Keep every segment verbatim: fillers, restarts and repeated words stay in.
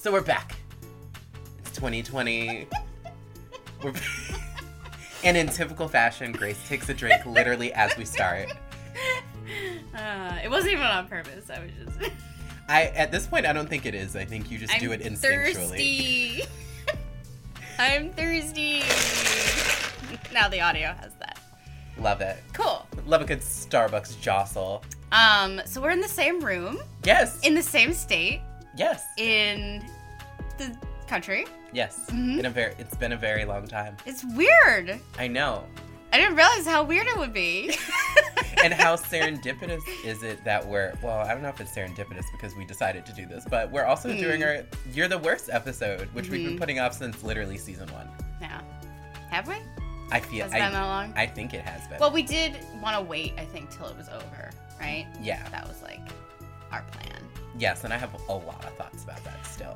So we're back. It's twenty twenty. We're and in typical fashion, Grace takes a drink literally as we start. Uh, it wasn't even on purpose. I was just. I at this point, I don't think it is. I think you just I'm do it instinctually. Thirsty. I'm thirsty. Now the audio has that. Love it. Cool. Love a good Starbucks jostle. Um. So we're in the same room. Yes. In the same state. Yes. In the country. Yes. Mm-hmm. In a very, it's been a very long time. It's weird. I know. I didn't realize how weird it would be. And how serendipitous is it that we're, well, I don't know if it's serendipitous because we decided to do this, but we're also mm. doing our You're the Worst episode, which mm-hmm. we've been putting off since literally season one. Yeah. Have we? I feel Has it been that long? I think it has been. Well, we did want to wait, I think, till it was over, right? Yeah. That was like our plan. Yes, and I have a lot of thoughts about that still.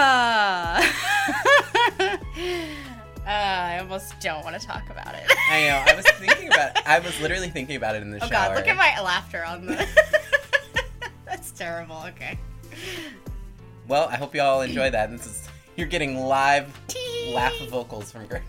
Uh, I almost don't want to talk about it. I know. I was thinking about it. I was literally thinking about it in the oh shower. Oh, God. Look at my laughter on the... That's terrible. Okay. Well, I hope you all enjoy that. This is You're getting live laugh vocals from Grace.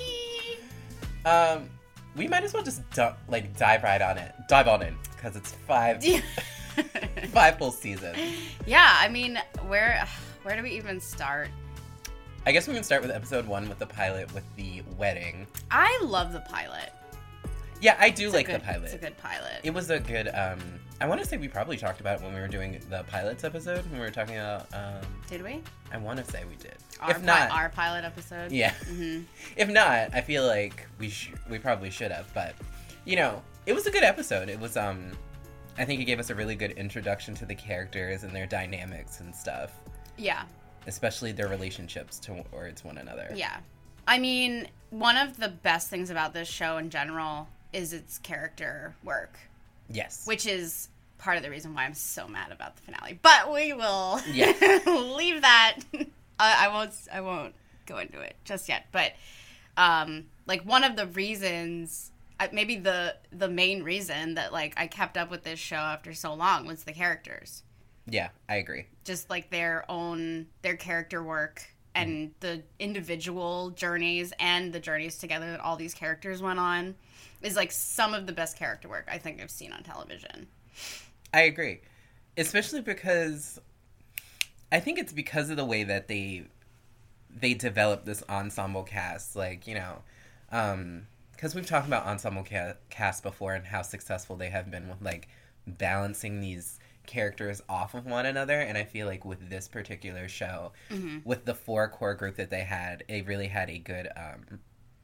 um, we might as well just, du- like, dive right on it. Dive on in. Because it's five... five full seasons. Yeah, I mean, where, where do we even start? I guess we can start with episode one with the pilot with the wedding. I love the pilot. Yeah, I do it's like good, the pilot. It's a good pilot. It was a good, um, I want to say we probably talked about it when we were doing the pilots episode, when we were talking about, um... Did we? I want to say we did. Our if not... Pi- our pilot episode? Yeah. Mm-hmm. If not, I feel like we sh- we probably should have, but, you know, it was a good episode. It was, um, I think it gave us a really good introduction to the characters and their dynamics and stuff. Yeah. Especially their relationships towards one another. Yeah. I mean, one of the best things about this show in general is its character work. Yes. Which is part of the reason why I'm so mad about the finale. But we will yeah. leave that. I, I won't I won't go into it just yet. But, um, like, one of the reasons, maybe the the main reason that, like, I kept up with this show after so long was the characters. Yeah, I agree. Just, like, their own, their character work and mm. the individual journeys and the journeys together that all these characters went on is, like, some of the best character work I think I've seen on television. I agree. Especially because I think it's because of the way that they they develop this ensemble cast. Like, you know, um, because we've talked about ensemble ca- cast before and how successful they have been with, like, balancing these characters off of one another, and I feel like with this particular show, mm-hmm. with the four core group that they had, it really had a good um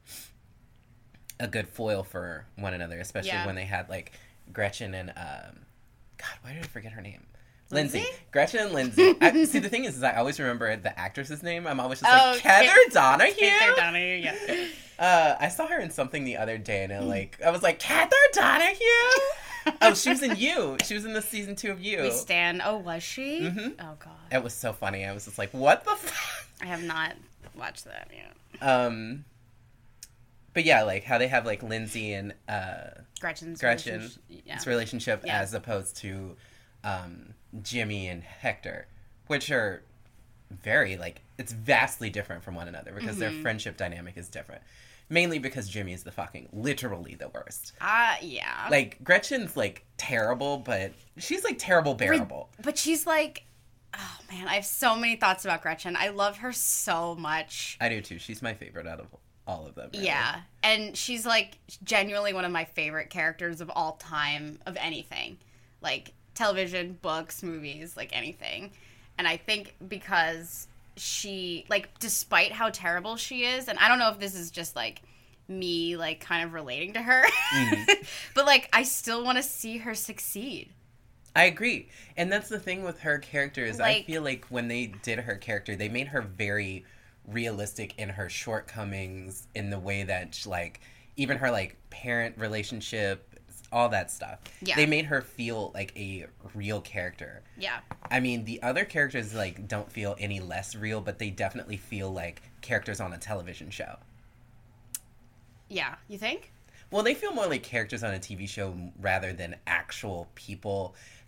a good foil for one another, especially yeah. when they had, like, Gretchen and um God, why did I forget her name? Lindsay. Lindsay? Gretchen and Lindsay. I, see, the thing is, is I always remember the actress's name. I'm always just oh, like, Heather Kit- Donahue? Heather Donahue, yeah. Uh, I saw her in something the other day, and I, like, I was like, Heather Donahue? Oh, she was in You. She was in the season two of You. We stand. Oh, was she? Mm-hmm. Oh, God. It was so funny. I was just like, what the fuck? I have not watched that yet. Um, but yeah, like, how they have, like, Lindsay and uh, Gretchen's Gretchen, relationship, yeah. relationship yeah. as opposed to um, Jimmy and Hector, which are very, like, it's vastly different from one another because mm-hmm. their friendship dynamic is different. Mainly because Jimmy is the fucking, literally the worst. Uh, yeah. Like, Gretchen's, like, terrible, but she's, like, terrible bearable. But she's, like, oh, man, I have so many thoughts about Gretchen. I love her so much. I do, too. She's my favorite out of all of them. Really. Yeah. And she's, like, genuinely one of my favorite characters of all time, of anything. Like, television, books, movies, like, anything. And I think because she, like, despite how terrible she is, and I don't know if this is just, like, me, like, kind of relating to her, mm-hmm. but, like, I still want to see her succeed. I agree. And that's the thing with her character is like, I feel like when they did her character, they made her very realistic in her shortcomings, in the way that, she, like, even her, like, parent relationship, all that stuff. Yeah. They made her feel like a real character. Yeah. I mean, the other characters, like, don't feel any less real, but they definitely feel like characters on a television show. Yeah. You think? Well, they feel more like characters on a T V show rather than actual people.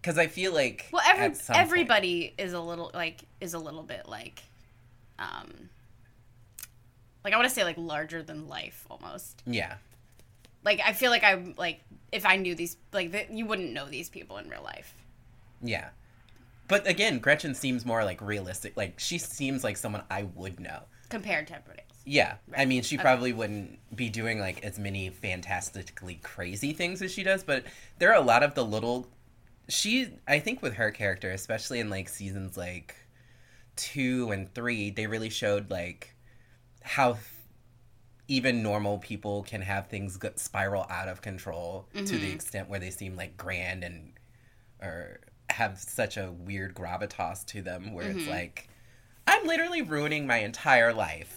because I feel like well, every at some everybody point, is a little like is a little bit like, um, like I want to say like larger than life almost. Yeah. Like I feel like I like if I knew these like th- you wouldn't know these people in real life. Yeah. But again, Gretchen seems more like realistic. Like she seems like someone I would know compared to everybody else. Yeah. Right. I mean, she Okay. probably wouldn't be doing like as many fantastically crazy things as she does, but there are a lot of the little she I think with her character, especially in like seasons like two and three, they really showed like how even normal people can have things go- spiral out of control mm-hmm. to the extent where they seem like grand and or have such a weird gravitas to them where mm-hmm. it's like I'm literally ruining my entire life.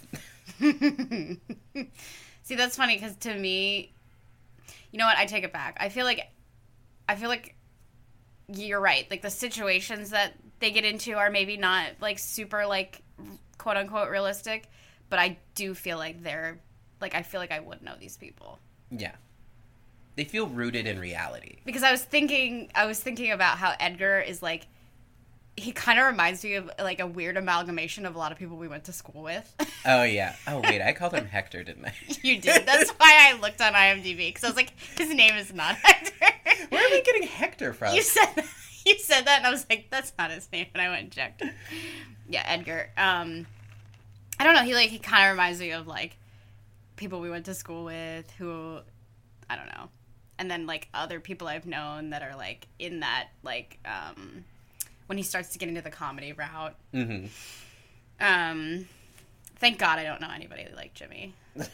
See, that's funny because to me, you know what? I take it back. I feel like, I feel like you're right. Like the situations that they get into are maybe not like super like quote unquote realistic, but I do feel like they're like I feel like I would know these people. Yeah, they feel rooted in reality. Because I was thinking, I was thinking about how Edgar is like. He kind of reminds me of, like, a weird amalgamation of a lot of people we went to school with. Oh, yeah. Oh, wait. I called him Hector, didn't I? You did. That's why I looked on IMDb. Because I was like, his name is not Hector. Where are we getting Hector from? You said that, you said that, and I was like, that's not his name. And I went and checked. Yeah, Edgar. Um, I don't know. He, like, he kind of reminds me of, like, people we went to school with who, I don't know. And then, like, other people I've known that are, like, in that, like, um... when he starts to get into the comedy route. Mm-hmm. Um, thank God I don't know anybody like Jimmy.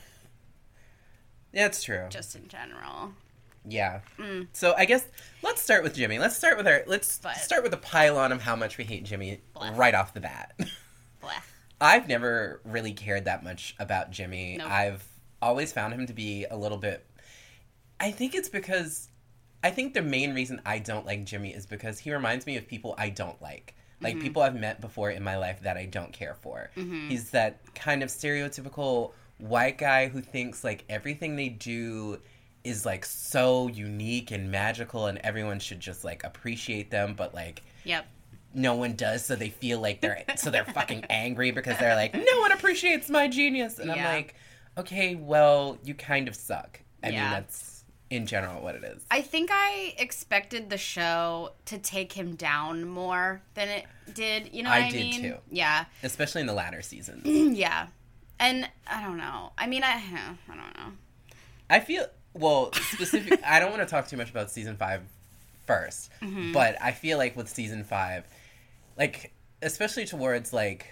Yeah, it's true. Just in general. Yeah. Mm. So I guess let's start with Jimmy. Let's start with our. Let's but, start with a pylon of how much we hate Jimmy blech. right off the bat. Blech. I've never really cared that much about Jimmy. Nope. I've always found him to be a little bit. I think it's because. I think the main reason I don't like Jimmy is because he reminds me of people I don't like. Like, mm-hmm. people I've met before in my life that I don't care for. Mm-hmm. He's that kind of stereotypical white guy who thinks, like, everything they do is, like, so unique and magical and everyone should just, like, appreciate them. But, like, yep. no one does, so they feel like they're... so they're fucking angry because they're like, no one appreciates my genius. And yeah. I'm like, okay, well, you kind of suck. I yeah. mean, that's... in general what it is. I think I expected the show to take him down more than it did. You know what I, I mean? did too. Yeah. Especially in the latter seasons. Yeah. And I don't know. I mean, I, I don't know. I feel, well, specific, I don't want to talk too much about season five first, mm-hmm. but I feel like with season five, like, especially towards, like,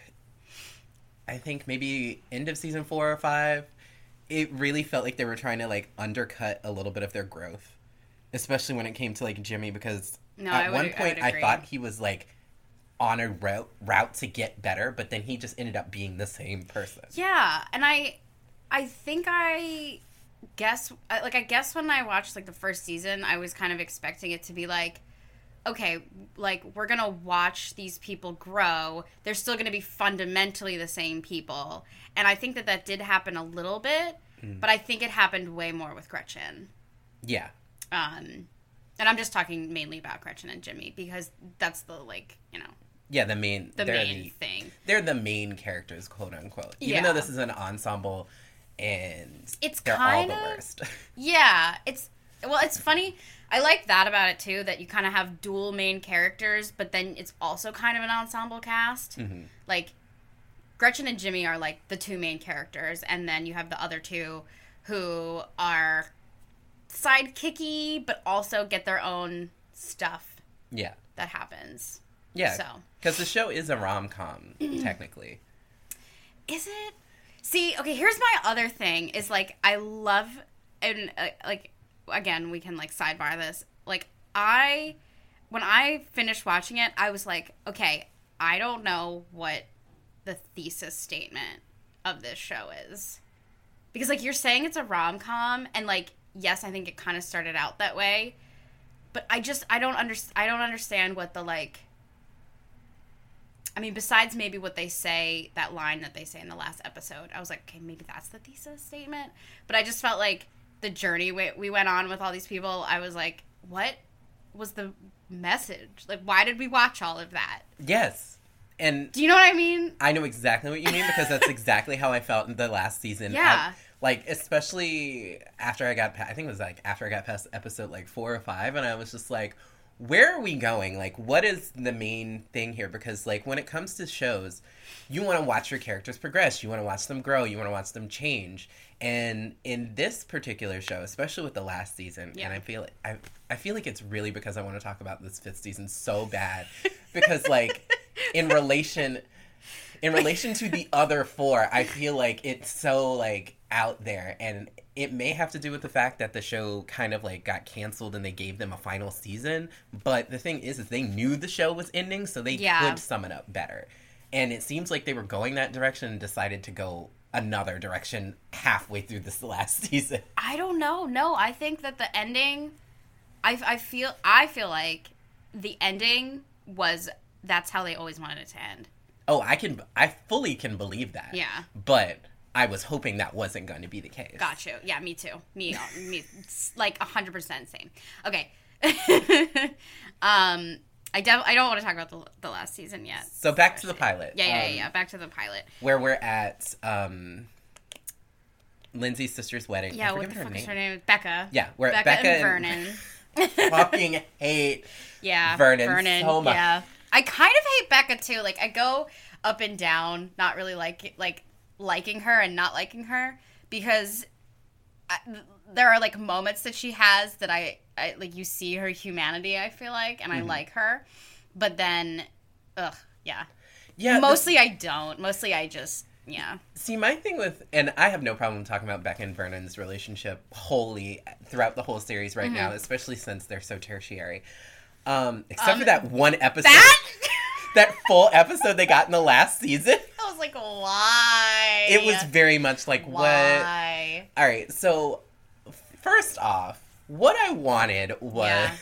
I think maybe end of season four or five, it really felt like they were trying to, like, undercut a little bit of their growth. Especially when it came to, like, Jimmy, because no, at I one would, point I, I thought he was, like, on a route, route to get better, but then he just ended up being the same person. Yeah, and I I think I guess, like, I guess when I watched, like, the first season, I was kind of expecting it to be, like, okay, like, we're gonna watch these people grow. They're still gonna be fundamentally the same people. And I think that that did happen a little bit, mm. but I think it happened way more with Gretchen. Yeah. Um, and I'm just talking mainly about Gretchen and Jimmy, because that's the, like, you know... Yeah, the main... The main the, thing. They're the main characters, quote unquote. Even yeah. though this is an ensemble, and it's they're kind all the of, worst. Yeah, it's... Well, it's funny... I like that about it, too, that you kind of have dual main characters, but then it's also kind of an ensemble cast. Mm-hmm. Like, Gretchen and Jimmy are, like, the two main characters, and then you have the other two who are sidekicky, but also get their own stuff. Yeah. That happens. Yeah. So. Because the show is a rom-com, technically. Is it? See, okay, here's my other thing, is, like, I love, and, uh, like... Again, we can, like, sidebar this. Like, I, when I finished watching it, I was like, okay, I don't know what the thesis statement of this show is. Because, like, you're saying it's a rom-com, and, like, yes, I think it kind of started out that way. But I just, I don't, under, I don't understand what the, like, I mean, besides maybe what they say, that line that they say in the last episode, I was like, okay, maybe that's the thesis statement. But I just felt like, the journey we, we went on with all these people, I was like, what? was the message? Like, why did we watch all of that? Yes. And do you know what I mean? I know exactly what you mean because that's exactly how I felt in the last season. Yeah. I, like, especially after I got, I think it was like after I got past episode like four or five, and I was just like, where are we going? Like, what is the main thing here? Because, like, when it comes to shows, you want to watch your characters progress. You want to watch them grow. You want to watch them change. And in this particular show, especially with the last season, yeah. and I feel I I feel like it's really because I want to talk about this fifth season so bad. Because, like, in relation in relation to the other four, I feel like it's so, like, out there. And it may have to do with the fact that the show kind of, like, got canceled and they gave them a final season. But the thing is, is they knew the show was ending, so they yeah. could sum it up better. And it seems like they were going that direction and decided to go another direction halfway through this last season. I don't know. No, I think that the ending, I, I feel, I feel like the ending was, that's how they always wanted it to end. Oh, I can, I fully can believe that. Yeah. But I was hoping that wasn't going to be the case. Got you. Yeah, me too. Me, me, like one hundred percent same. Okay. um, I, def- I don't want to talk about the, the last season yet. So back to the pilot. Yeah, yeah, um, yeah. Back to the pilot. Where we're at um, Lindsay's sister's wedding. Yeah, what the fuck is her name? Becca. Yeah, we're at Becca, Becca and Vernon. fucking hate yeah, Vernon, Vernon so much. Yeah. I kind of hate Becca too. Like, I go up and down, not really like like liking her and not liking her, because I, there are like moments that she has that I, I like you see her humanity, I feel like, and mm-hmm. I like her, but then ugh yeah yeah mostly the, I don't mostly I just yeah see my thing with, and I have no problem talking about Becca and Vernon's relationship wholly throughout the whole series right mm-hmm. now, especially since they're so tertiary, um except um, for that one episode that that full episode they got in the last season. I was like, why? It was very much like, why? What? All right, so first off, what I wanted was, yeah.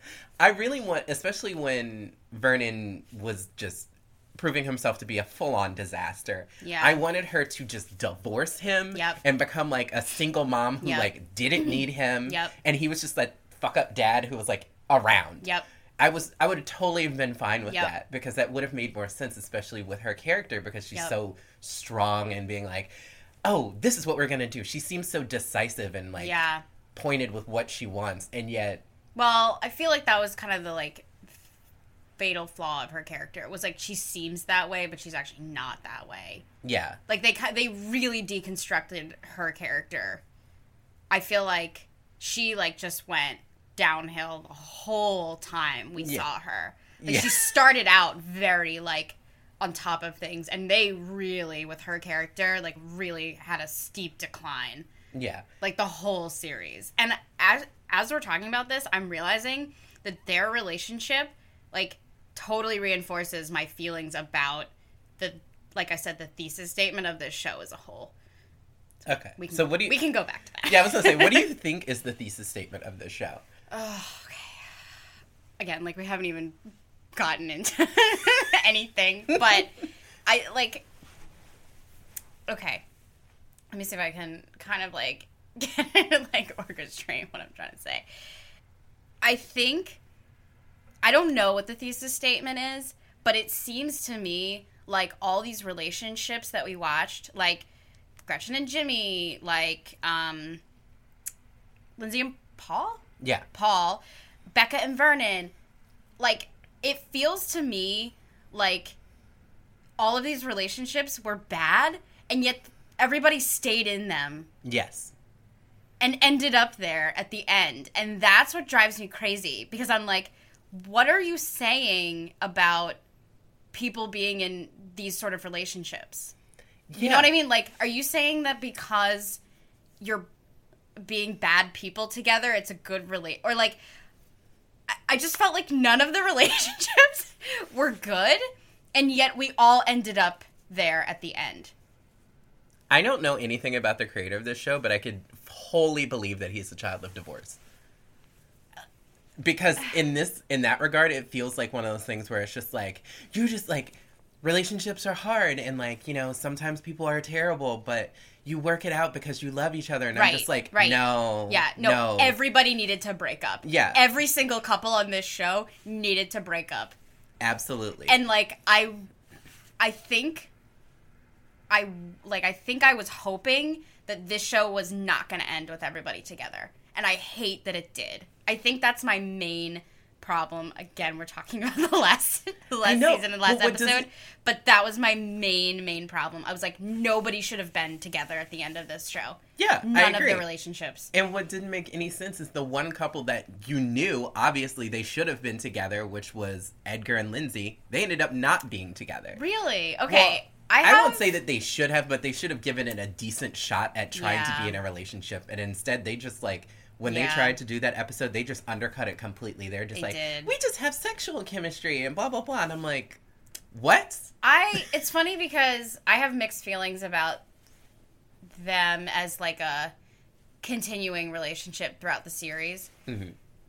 I really want, especially when Vernon was just proving himself to be a full-on disaster. Yeah. I wanted her to just divorce him yep. and become like a single mom who yep. like didn't need him. Yep. And he was just that fuck-up dad who was like around. Yep. I was I would have totally been fine with yep. that, because that would have made more sense, especially with her character, because she's yep. so strong and being like, oh, this is what we're gonna do. She seems so decisive and like yeah. pointed with what she wants, and yet well, I feel like that was kind of the like fatal flaw of her character. It was like she seems that way, but she's actually not that way. Yeah, like they they really deconstructed her character. I feel like she like just went downhill the whole time we yeah. saw her. Like, yeah. She started out very, like, on top of things, and they really, with her character, like, really had a steep decline. Yeah. Like, the whole series. And as, as we're talking about this, I'm realizing that their relationship, like, totally reinforces my feelings about the, like I said, the thesis statement of this show as a whole. Okay. We can, so what do you... We can go back to that. Yeah, I was going to say, what do you think is the thesis statement of this show? Oh, okay. Again, like, we haven't even gotten into anything, but I, like, okay. Let me see if I can kind of, like, like, orchestrate what I'm trying to say. I think, I don't know what the thesis statement is, but it seems to me like all these relationships that we watched, like Gretchen and Jimmy, like, um, Lindsay and Paul? Yeah. Paul, Becca and Vernon. Like, it feels to me like all of these relationships were bad, and yet everybody stayed in them. Yes. And ended up there at the end. And that's what drives me crazy, because I'm like, what are you saying about people being in these sort of relationships? Yeah. You know what I mean? Like, are you saying that because you're being bad people together, it's a good relate, or like, I, I just felt like none of the relationships were good, and yet we all ended up there at the end. I don't know anything about the creator of this show, but I could wholly believe that he's a child of divorce. Because in this, in that regard, it feels like one of those things where it's just like, you just like, relationships are hard and like, you know, sometimes people are terrible, but you work it out because you love each other. And right, I'm just like, right. no. Yeah, no, no. Everybody needed to break up. Yeah. Every single couple on this show needed to break up. Absolutely. And like I I think I like I think I was hoping that this show was not going to end with everybody together. And I hate that it did. I think that's my main problem. Again, we're talking about the last the last season and the last well, episode, does... but that was my main main problem. I was like, nobody should have been together at the end of this show. Yeah, none I agree. of the relationships. And what didn't make any sense is the one couple that you knew obviously they should have been together, which was Edgar and Lindsay. They ended up not being together. Really? Okay. Well, I, have... I won't say that they should have, but they should have given it a decent shot at trying yeah. to be in a relationship, and instead they just like. When yeah. they tried to do that episode, they just undercut it completely. They're just they like, did. we just have sexual chemistry and blah, blah, blah. And I'm like, what? I, it's funny because I have mixed feelings about them as like a continuing relationship throughout the series. Mm-hmm.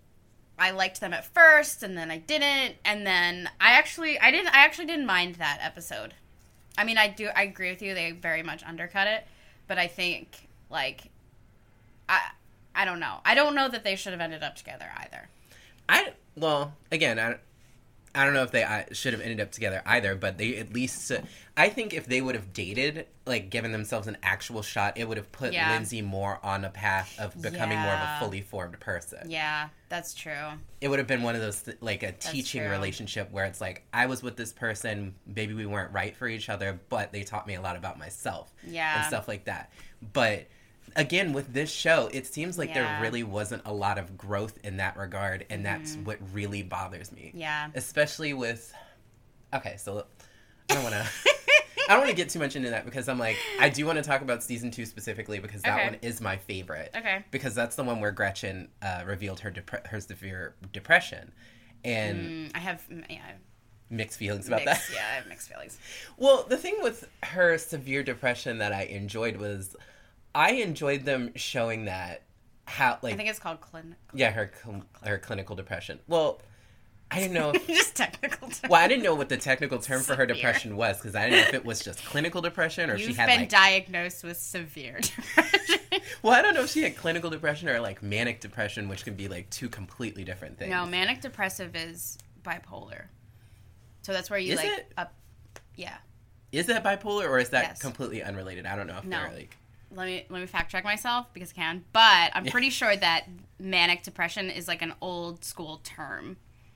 I liked them at first and then I didn't. And then I actually, I didn't, I actually didn't mind that episode. I mean, I do, I agree with you. They very much undercut it, but I think like, I, I don't know. I don't know that they should have ended up together either. I well, again, I, I don't know if they I, should have ended up together either, but they at least... I think if they would have dated, like, given themselves an actual shot, it would have put yeah. Lindsay more on a path of becoming yeah. more of a fully formed person. Yeah, that's true. It would have been one of those, like, a that's teaching true. relationship where it's like, I was with this person, maybe we weren't right for each other, but they taught me a lot about myself. Yeah. And stuff like that. But... Again, with this show, it seems like yeah. there really wasn't a lot of growth in that regard, and mm-hmm. that's what really bothers me. Yeah. Especially with... Okay, so I don't want to... I don't want to get too much into that because I'm like... I do want to talk about season two specifically because that okay. one is my favorite. Okay. Because that's the one where Gretchen uh, revealed her dep- her severe depression. And... Mm, I have... Yeah, mixed feelings about mixed, that. Yeah, I have mixed feelings. Well, the thing with her severe depression that I enjoyed was... I enjoyed them showing that how like I think it's called clinical. Yeah, her cl- her clinical depression. Well, I didn't know if, just technical term. Well, I didn't know what the technical term severe. for her depression was because I didn't know if it was just clinical depression or if You've she had been like diagnosed with severe depression. Well, I don't know if she had clinical depression or like manic depression, which can be like two completely different things. No, manic depressive is bipolar. So that's where you is like it? up yeah. Is that bipolar or is that yes. completely unrelated? I don't know if no. they're like Let me let me fact check myself because I can. But I'm pretty sure that manic depression is like an old school term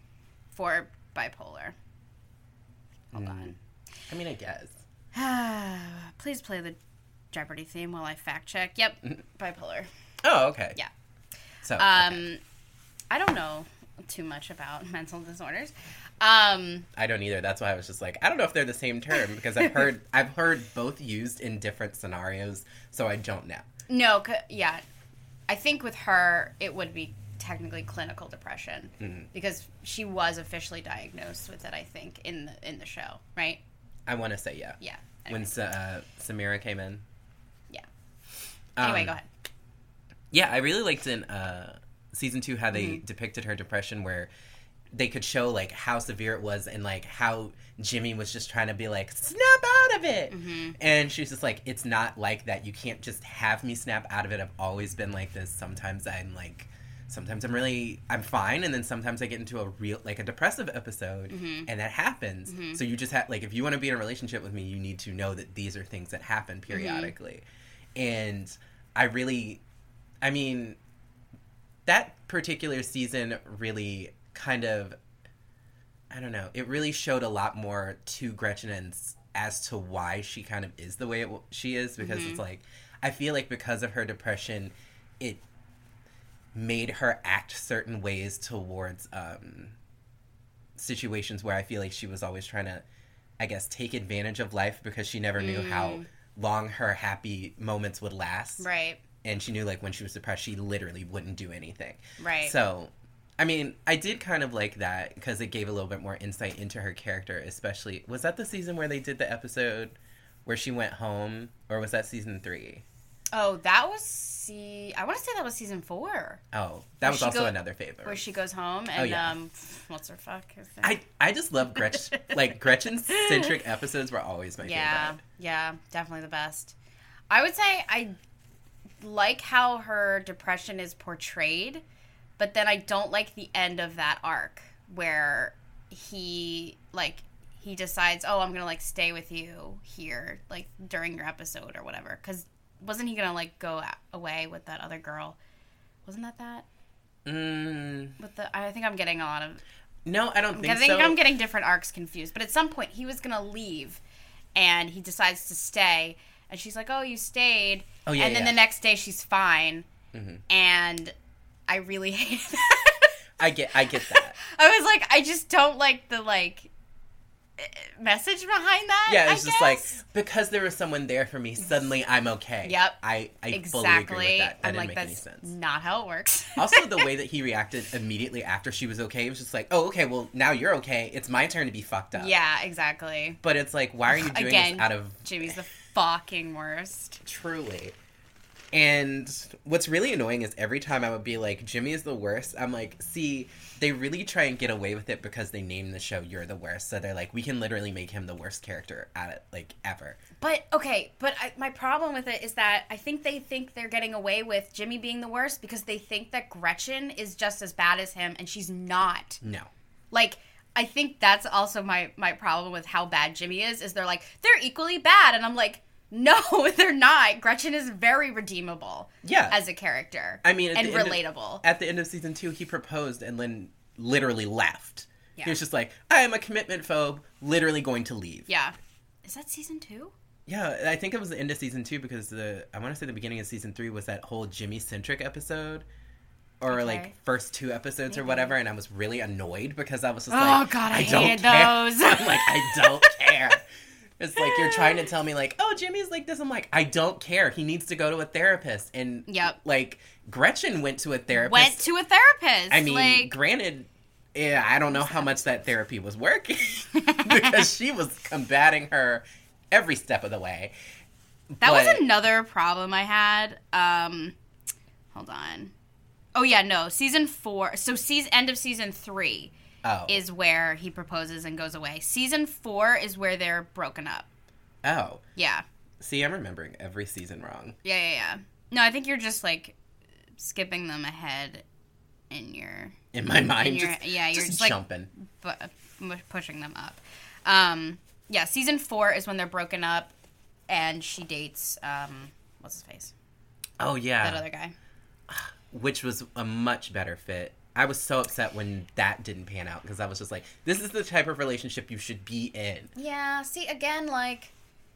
for bipolar. Hold mm. on. I mean, I guess. Please play the Jeopardy theme while I fact check. Yep, bipolar. Oh, okay. Yeah. So, um, okay. I don't know too much about mental disorders. Um, I don't either. That's why I was just like, I don't know if they're the same term because I've heard I've heard both used in different scenarios, so I don't know. No, yeah, I think with her it would be technically clinical depression mm-hmm. because she was officially diagnosed with it. I think in the in the show, right? I want to say yeah. Yeah. Anyway. When uh, Samira came in. Yeah. Anyway, um, go ahead. Yeah, I really liked in uh, season two how they mm-hmm. depicted her depression, where they could show like how severe it was and like how Jimmy was just trying to be like, snap out of it. Mm-hmm. And she's just like, it's not like that. You can't just have me snap out of it. I've always been like this. Sometimes I'm like, sometimes I'm really, I'm fine. And then sometimes I get into a real, like a depressive episode mm-hmm. and that happens. Mm-hmm. So you just have, like, if you want to be in a relationship with me, you need to know that these are things that happen periodically. Mm-hmm. And I really, I mean, that particular season really kind of, I don't know, it really showed a lot more to Gretchen and as to why she kind of is the way it, she is, because mm-hmm. it's like, I feel like because of her depression, it made her act certain ways towards um, situations where I feel like she was always trying to, I guess, take advantage of life because she never knew mm. how long her happy moments would last. Right. And she knew, like, when she was depressed, she literally wouldn't do anything. Right. So, I mean, I did kind of like that because it gave a little bit more insight into her character, especially... Was that the season where they did the episode where she went home? Or was that season three? Oh, that was see. I want to say that was season four. Oh, that was also go, another favorite. Where she goes home and oh, yeah. um, what's her fuck? I I just love Gretchen. Like Gretchen centric episodes were always my yeah, favorite. Yeah, definitely the best. I would say I like how her depression is portrayed, but then I don't like the end of that arc where he like he decides, oh, I'm gonna like stay with you here like during your episode or whatever, because wasn't he gonna like go away with that other girl? Wasn't that that? Mm. With the I think I'm getting a lot of. No, I don't think so. I think so. I'm getting different arcs confused. But at some point, he was gonna leave, and he decides to stay. And she's like, "Oh, you stayed." Oh yeah. And then yeah. the next day, she's fine. Mm-hmm. And I really hate that. I get, I get that. I was like, I just don't like the like message behind that. Yeah, it's I just guess. like because there was someone there for me. Suddenly, I'm okay. Yep. I, I exactly. fully agree with that. That I'm didn't like, make that's any sense. Not how it works. Also, the way that he reacted immediately after she was okay, it was just like, oh, okay, well, now you're okay. It's my turn to be fucked up. Yeah, exactly. But it's like, why are you doing Again, this out of... Jimmy's the fucking worst. Truly. And what's really annoying is every time I would be like, Jimmy is the worst, I'm like, see, they really try and get away with it because they named the show You're the Worst. So they're like, we can literally make him the worst character at it, like, ever. But, okay, but I, my problem with it is that I think they think they're getting away with Jimmy being the worst because they think that Gretchen is just as bad as him, and she's not. No. Like, I think that's also my, my problem with how bad Jimmy is, is they're like, they're equally bad, and I'm like, no, they're not. Gretchen is very redeemable. Yeah. As a character. I mean, and Of, relatable. at the end of season two, he proposed and then literally left. Yeah. He was just like, I am a commitment phobe, literally going to leave. Yeah. Is that season two? Yeah, I think it was the end of season two because the I want to say the beginning of season three was that whole Jimmy-centric episode. Or, okay. like, first two episodes Maybe. or whatever, and I was really annoyed because I was just oh, like, God, I, I hated don't care. those. I'm like, I don't care. It's like you're trying to tell me, like, oh, Jimmy's like this. I'm like, I don't care. He needs to go to a therapist. And, yep. like, Gretchen went to a therapist. Went to a therapist. I mean, like... granted, yeah, I don't know how much that therapy was working because she was combating her every step of the way. That but... was another problem I had. Um, hold on. Oh, yeah, no. Season four. So, season, end of season three. Oh. Is where he proposes and goes away. Season four is where they're broken up. Oh. Yeah. See, I'm remembering every season wrong. Yeah, yeah, yeah. No, I think you're just, like, skipping them ahead in your... In my mind, in your, just, yeah, you're just, just jumping. Like, bu- pushing them up. Um, yeah, season four is when they're broken up, and she dates, um, what's his face? Oh, yeah. That other guy. Which was a much better fit. I was so upset when that didn't pan out because I was just like, this is the type of relationship you should be in. Yeah, see, again, like,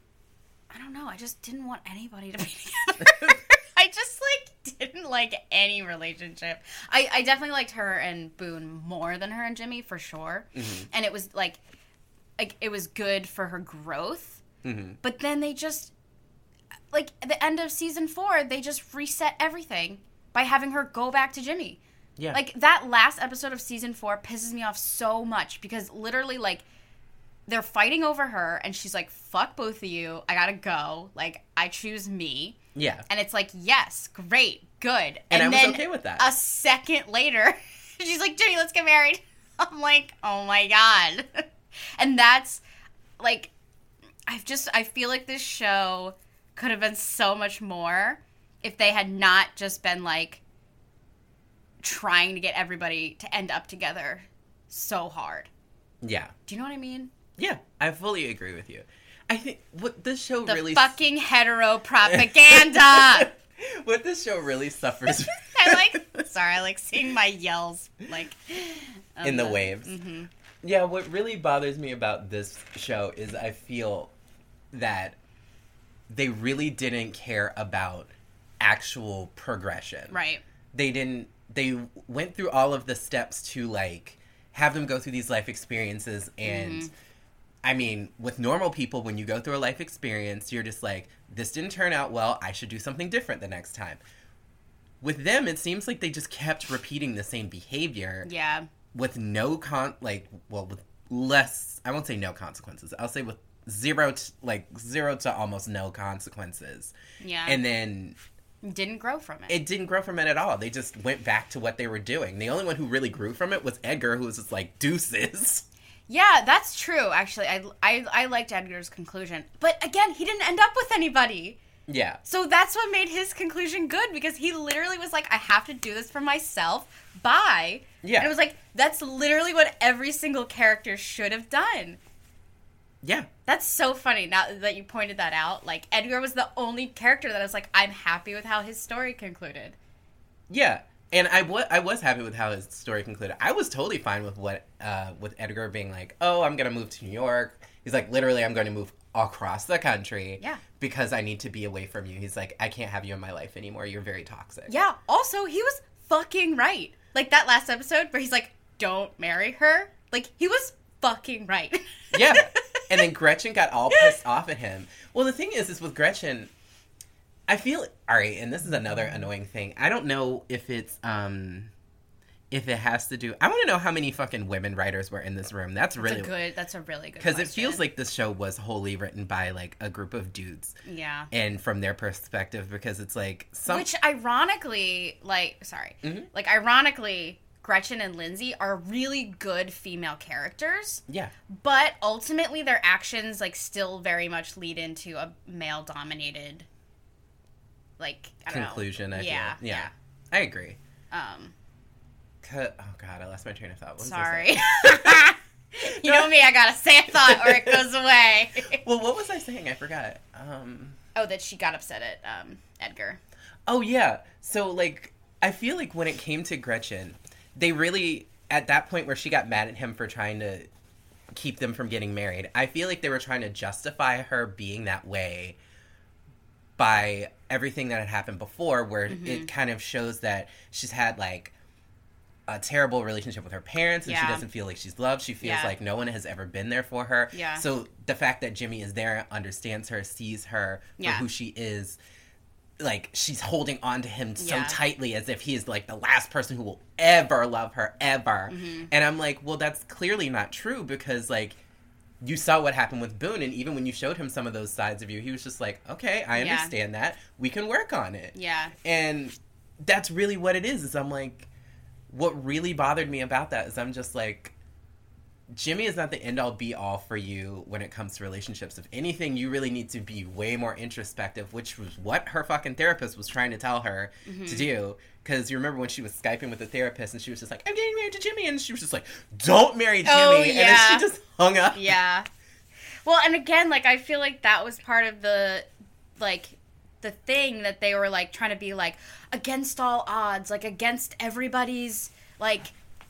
I don't know. I just didn't want anybody to be together. I just, like, didn't like any relationship. I, I definitely liked her and Boone more than her and Jimmy, for sure. Mm-hmm. And it was, like, like, it was good for her growth. Mm-hmm. But then they just, like, at the end of season four, they just reset everything by having her go back to Jimmy. Yeah. Like, that last episode of season four pisses me off so much because literally, like, they're fighting over her and she's like, fuck both of you. I gotta go. Like, I choose me. Yeah. And it's like, yes, great, good. And, and I was then okay with that. A second later, she's like, Jimmy, let's get married. I'm like, oh my God. And that's, like, I've just, I feel like this show could have been so much more if they had not just been, like, trying to get everybody to end up together so hard. Yeah. Do you know what I mean? Yeah, I fully agree with you. I think what this show the really... The fucking hetero propaganda! What this show really suffers... I like... Sorry, I like seeing my yells, like... In the, the waves. Mm-hmm. Yeah, what really bothers me about this show is I feel that they really didn't care about actual progression. Right. They didn't... They went through all of the steps to, like, have them go through these life experiences. And, mm-hmm. I mean, with normal people, when you go through a life experience, you're just like, this didn't turn out well. I should do something different the next time. With them, it seems like they just kept repeating the same behavior. Yeah. With no con... Like, well, with less... I won't say no consequences. I'll say with zero to, like zero to almost no consequences. Yeah. And then didn't grow from it. It didn't grow from it at all. They just went back to what they were doing. The only one who really grew from it was Edgar, who was just like, deuces. Yeah, that's true, actually. I, I, I liked Edgar's conclusion. But again, he didn't end up with anybody. Yeah. So that's what made his conclusion good, because he literally was like, I have to do this for myself. Bye. Yeah. And it was like, that's literally what every single character should have done. Yeah. That's so funny now that you pointed that out. Like, Edgar was the only character that I was like, I'm happy with how his story concluded. Yeah. And I, w- I was happy with how his story concluded. I was totally fine with what uh, with Edgar being like, oh, I'm going to move to New York. He's like, literally, I'm going to move across the country. Yeah. Because I need to be away from you. He's like, I can't have you in my life anymore. You're very toxic. Yeah. Also, he was fucking right. Like, that last episode where he's like, don't marry her. Like, he was fucking right. Yeah. And then Gretchen got all pissed off at him. Well, the thing is, is with Gretchen, I feel, all right, and this is another annoying thing. I don't know if it's, um, if it has to do, I want to know how many fucking women writers were in this room. That's really That's a good, that's a really good Because it question. feels like this show was wholly written by, like, a group of dudes. Yeah. And from their perspective, because it's like, some... Which, ironically, like, sorry, mm-hmm. like, ironically, Gretchen and Lindsay are really good female characters. Yeah. But ultimately, their actions, like, still very much lead into a male-dominated, like, I don't conclusion, know. I yeah, feel. Yeah. yeah. I agree. Um, Cut. Oh, God, I lost my train of thought. What was sorry. I You know me, I gotta say a thought or it goes away. Well, what was I saying? I forgot. Um... Oh, that she got upset at um, Edgar. Oh, yeah. So, like, I feel like when it came to Gretchen, they really, at that point where she got mad at him for trying to keep them from getting married, I feel like they were trying to justify her being that way by everything that had happened before, where mm-hmm. it kind of shows that she's had, like, a terrible relationship with her parents, and yeah. she doesn't feel like she's loved. She feels yeah. like no one has ever been there for her. Yeah. So the fact that Jimmy is there, understands her, sees her for yeah. who she is, like, she's holding on to him so yeah. tightly as if he is, like, the last person who will ever love her, ever. Mm-hmm. And I'm like, well, that's clearly not true, because, like, you saw what happened with Boone, and even when you showed him some of those sides of you, he was just like, okay, I understand yeah. that. We can work on it. Yeah. And that's really what it is, is I'm like, what really bothered me about that is I'm just like, Jimmy is not the end-all be-all for you when it comes to relationships. If anything, you really need to be way more introspective, which was what her fucking therapist was trying to tell her mm-hmm. to do. Because you remember when she was Skyping with the therapist and she was just like, I'm getting married to Jimmy. And she was just like, don't marry Jimmy. Oh, yeah. And then she just hung up. Yeah. Well, and again, like, I feel like that was part of the, like, the thing that they were, like, trying to be, like, against all odds, like, against everybody's, like,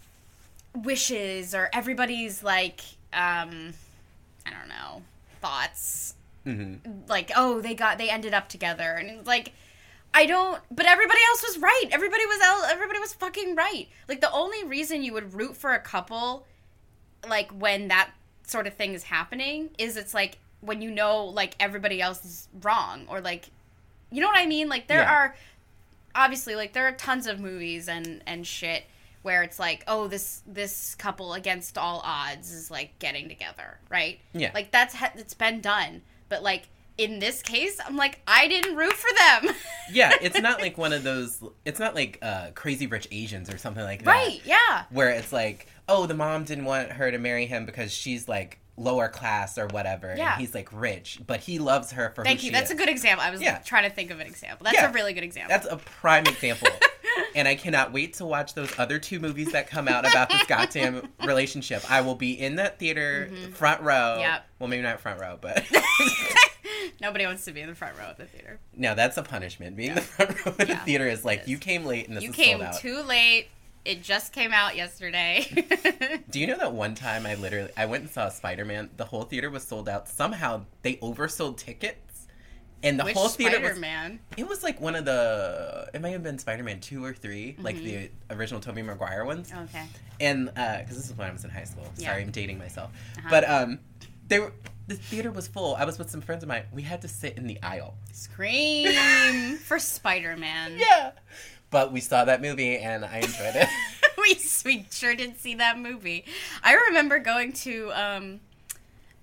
wishes or everybody's, like, um, I don't know, thoughts. Mm-hmm. Like, oh, they got, they ended up together. And it's like, I don't, but everybody else was right. Everybody was, everybody was fucking right. Like, the only reason you would root for a couple, like, when that sort of thing is happening is it's, like, when you know, like, everybody else is wrong or, like, you know what I mean? Like, there yeah. are, obviously, like, there are tons of movies and, and shit where it's like, oh, this this couple against all odds is, like, getting together, right? Yeah. Like, that's, it's been done. But, like, in this case, I'm like, I didn't root for them. Yeah, it's not like one of those, it's not like uh, Crazy Rich Asians or something like that. Right, yeah. Where it's like, oh, the mom didn't want her to marry him because she's, like, lower class or whatever. Yeah. And he's, like, rich. But he loves her for Thank who you. she That's is. a good example. I was yeah. trying to think of an example. That's yeah. a really good example. That's a prime example. And I cannot wait to watch those other two movies that come out about this goddamn relationship. I will be in that theater, mm-hmm. front row. Yep. Well, maybe not front row, but... Nobody wants to be in the front row of the theater. No, that's a punishment. Being yeah. in the front row of yeah. the theater is like, you came late and this you is sold out. You came too late. It just came out yesterday. Do you know that one time I literally... I went and saw Spider-Man. The whole theater was sold out. Somehow, they oversold tickets. And the Which whole theater Spider-Man? was... It was like one of the... It may have been Spider-Man two or three. Mm-hmm. Like the original Tobey Maguire ones. Okay. And, uh... Because this is when I was in high school. Yeah. Sorry, I'm dating myself. Uh-huh. But, um... They were... The theater was full. I was with some friends of mine. We had to sit in the aisle. Scream for Spider-Man. Yeah. But we saw that movie, and I enjoyed it. we, we sure did see that movie. I remember going to... um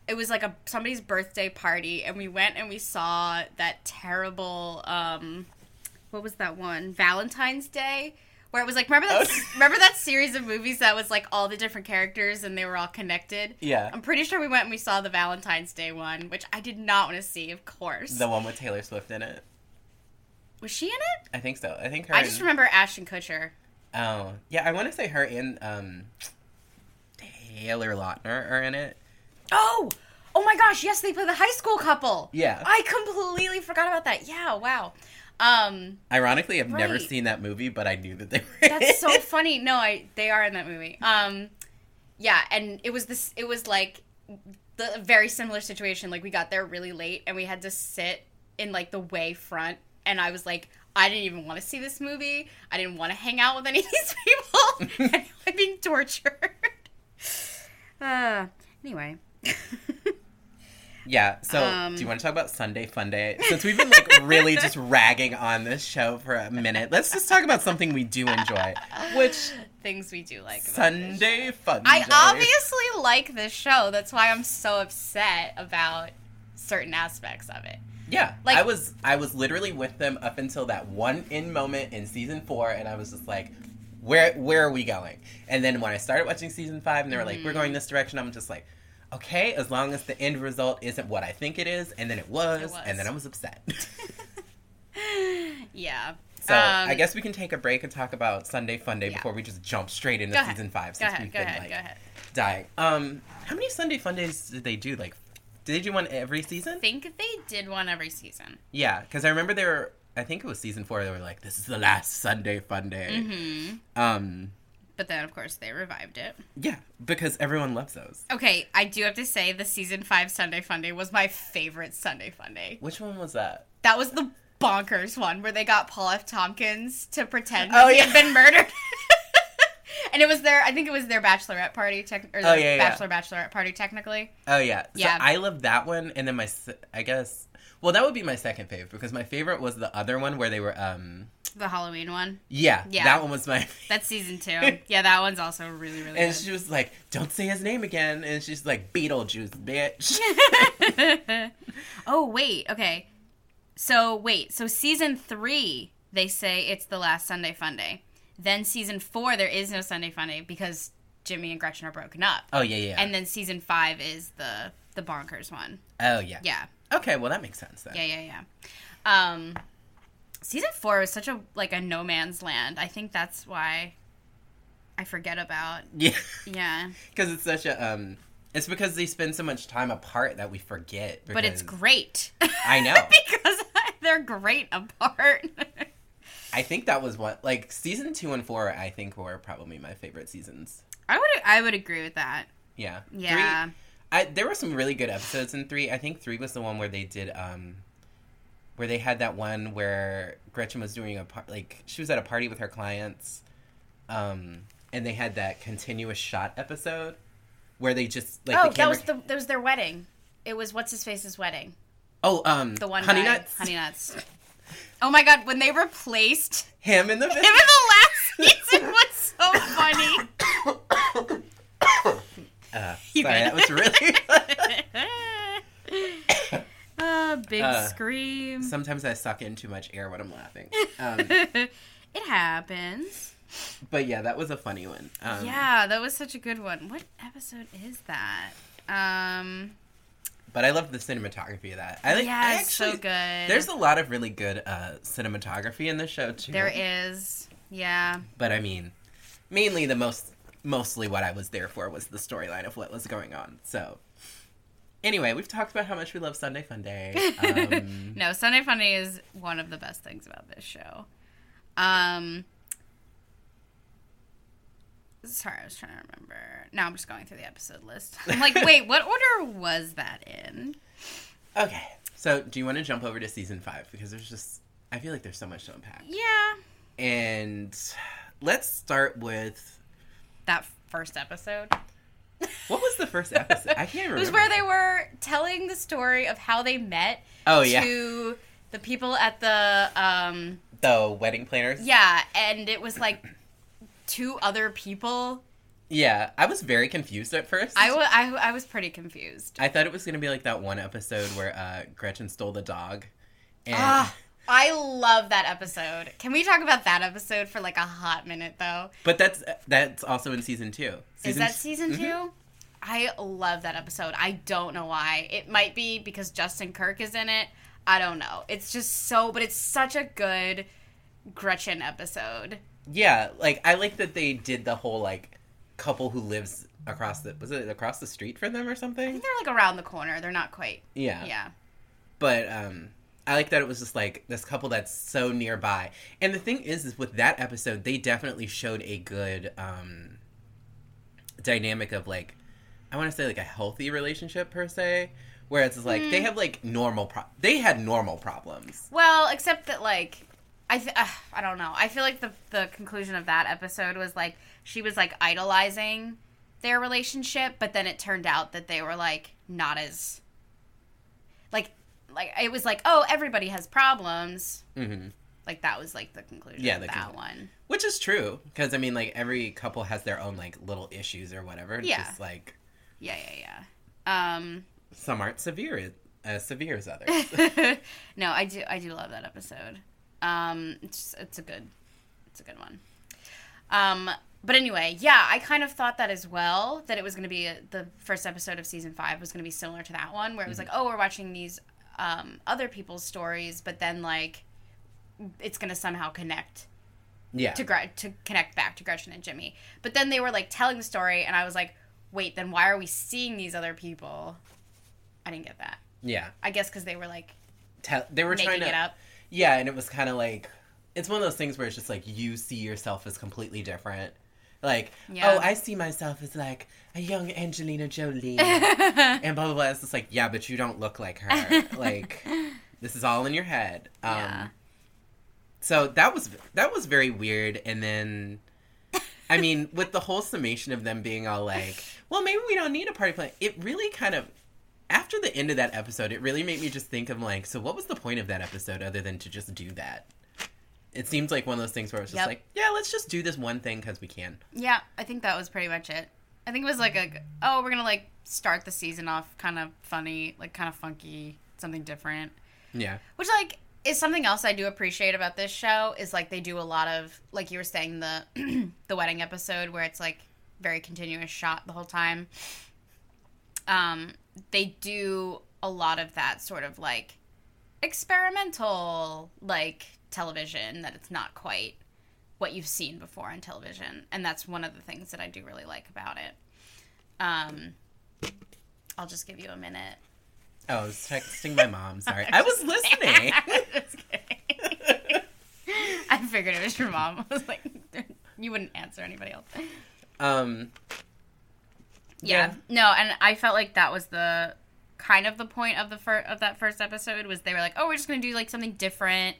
it was like a somebody's birthday party, and we went and we saw that terrible, um, what was that one? Valentine's Day? Where it was like, remember that, Oh. remember that series of movies that was like all the different characters and they were all connected? Yeah. I'm pretty sure we went and we saw the Valentine's Day one, which I did not want to see, of course. The one with Taylor Swift in it. Was she in it? I think so. I think her. I just and, remember Ashton Kutcher. Oh, yeah. I want to say her and um, Taylor Lautner are in it. Oh! Oh my gosh, yes, they play the high school couple. Yeah. I completely forgot about that. Yeah, wow. Um, Ironically, I've never right. seen that movie, but I knew that they were. That's so funny. No, I they are in that movie. Um, yeah, and it was this. It was like the very similar situation. Like we got there really late, and we had to sit in like the way front. And I was like, I didn't even want to see this movie. I didn't want to hang out with any of these people. And I'm being tortured. Uh, anyway. Yeah, so Um, do you want to talk about Sunday Fun Day? Since we've been like really just ragging on this show for a minute, let's just talk about something we do enjoy, which Things we do like. About this Sunday Fun I Day. obviously like this show. That's why I'm so upset about certain aspects of it. Yeah, Like- I was I was literally with them up until that one in moment in season four, and I was just like, where where are we going? And then when I started watching season five, and they were like, we're going this direction, I'm just like, okay, as long as the end result isn't what I think it is, and then it was, It was. and then I was upset. Yeah. So Um, I guess we can take a break and talk about Sunday Fun Day Yeah. before we just jump straight into Go ahead. season five Go since ahead, we've go been ahead, like go ahead. dying. Um, how many Sunday Fun Days did they do? Like, did they do one every I season? think they did one every season. Yeah, because I remember they were. I think it was season four. They were like, "This is the last Sunday Fun Day." Mm-hmm. Um, But then, of course, they revived it. yeah, because everyone loves those. Okay, I do have to say the season five Sunday Fun Day was my favorite Sunday Fun Day. Which one was that? That was the bonkers one where they got Paul F. Tompkins to pretend Oh, that he yeah. had been murdered. And it was their, I think it was their bachelorette party, tech, or Oh, their yeah, yeah. bachelor bachelorette party, technically. Oh yeah, so Yeah. I love that one, and then my, se- I guess, well, that would be my second favorite because my favorite was the other one where they were, um, The Halloween one. yeah, Yeah. that one was my. That's season two. Yeah, that one's also really, really And good. she was like, "Don't say his name again," and she's like, "Beetlejuice, bitch." Oh, wait. Okay. So, wait. So, season three, they say it's the last Sunday Fun Day. Then, season four, there is no Sunday Fun Day because Jimmy and Gretchen are broken up. Oh yeah, yeah. And then, season five is the the bonkers one. oh yeah. Yeah. Okay, well that makes sense then. Yeah, yeah, yeah. Um, season four was such a, like, a no man's land. I think that's why I forget about. Yeah. Yeah. Because it's such a um. It's because they spend so much time apart that we forget. But it's because- great. I know. Because they're great apart. I think that was what like season two and four. I think were probably my favorite seasons. I would I would agree with that. Yeah. Yeah. Three, I there were some really good episodes in three. I think three was the one where they did um, where they had that one where Gretchen was doing a par- like she was at a party with her clients, um, and they had that continuous shot episode where they just like oh, the that camera. was the that was their wedding. It was what's his face's wedding. oh, um, The one Honey guy, Nuts. Honey Nuts. Oh my god, when they replaced Him in the him in the last season was so funny. Uh, You sorry, good? that was really. uh, big Uh, scream. Sometimes I suck in too much air when I'm laughing. Um, It happens. but yeah, that was a funny one. Um, Yeah, that was such a good one. What episode is that? Um, But I love the cinematography of that. I, like, yeah, I it's so actually, good. There's a lot of really good uh, cinematography in this show too. There is. Yeah. But I mean, mainly the most, mostly what I was there for was the storyline of what was going on. So, anyway, we've talked about how much we love Sunday Fun Day. Um, No, Sunday Funny is one of the best things about this show. Um, sorry, I was trying to remember. Now I'm just going through the episode list. I'm like, wait, what order was that in? Okay, so do you want to jump over to season five because there's just I feel like there's so much to unpack. Yeah, And let's start with that first episode. what was the first episode? I can't remember. It was where they were telling the story of how they met. Oh, yeah. To the people at the um. the wedding planners. Yeah, and it was like two other people Yeah, I was very confused at first. I, w- I, I was pretty confused. I thought it was going to be like that one episode where uh, Gretchen stole the dog. And... Ah, I love that episode. Can we talk about that episode for like a hot minute, though? But that's that's also in season two. Season Is that season two? Mm-hmm. I love that episode. I don't know why. It might be because Justin Kirk is in it. I don't know. It's just so, but it's such a good Gretchen episode. Yeah, like, I like that they did the whole, like, couple who lives across the, was it across the street for them or something? I think they're, like, around the corner. They're not quite. Yeah. Yeah. But, um, I like that it was just, like, this couple that's so nearby. And the thing is, is with that episode, they definitely showed a good, um, dynamic of, like, I want to say, like, a healthy relationship, per se. Where it's like, mm. they have, like, normal pro- they had normal problems. Well, except that, like, I th- uh, I don't know. I feel like the the conclusion of that episode was, like, she was, like, idolizing their relationship, but then it turned out that they were, like, not as, like, like, it was like, oh, everybody has problems. Mm-hmm. Like, that was, like, the conclusion yeah, of that conclusion. one. Which is true. Because, I mean, like, every couple has their own, like, little issues or whatever. Yeah. Just, like... Yeah, yeah, yeah. Um... Some aren't severe as severe as others. No, I do I do love that episode. Um, it's it's a good it's a good one. Um, but anyway, yeah, I kind of thought that as well, that it was going to be a, the first episode of season five was going to be similar to that one, where it was mm-hmm. like, oh, we're watching these um, other people's stories, but then like it's going to somehow connect. Yeah. To Gre- to connect back to Gretchen and Jimmy. But then they were like telling the story, and I was like, wait, then why are we seeing these other people? I didn't get that. Yeah. I guess because they were, like, Te- they were making trying to, it up. Yeah, and it was kind of like, it's one of those things where it's just, like, you see yourself as completely different. Like, yeah. oh, I see myself as, like, a young Angelina Jolie. And blah, blah, blah. It's just like, yeah, but you don't look like her. Like, this is all in your head. Um, yeah. So that was, that was very weird. And then... I mean, with the whole summation of them being all like, well, maybe we don't need a party plan. It really kind of, after the end of that episode, it really made me just think of like, so what was the point of that episode other than to just do that? It seems like one of those things where it's just yep. like, yeah, let's just do this one thing because we can. Yeah, I think that was pretty much it. I think it was like a, oh, we're going to like start the season off kind of funny, like kind of funky, something different. Yeah. Which like... is something else I do appreciate about this show is like they do a lot of like you were saying the the wedding episode where it's like very continuous shot the whole time. Um, they do a lot of that sort of like experimental like television that it's not quite what you've seen before on television, and that's one of the things that I do really like about it. Um, I'll just give you a minute. Oh, I was texting my mom. Sorry. I was listening. Just kidding. I figured it was your mom. I was like, you wouldn't answer anybody else. Um. Yeah. yeah. No, and I felt like that was the kind of the point of the fir- of that first episode was they were like, oh, we're just going to do like something different.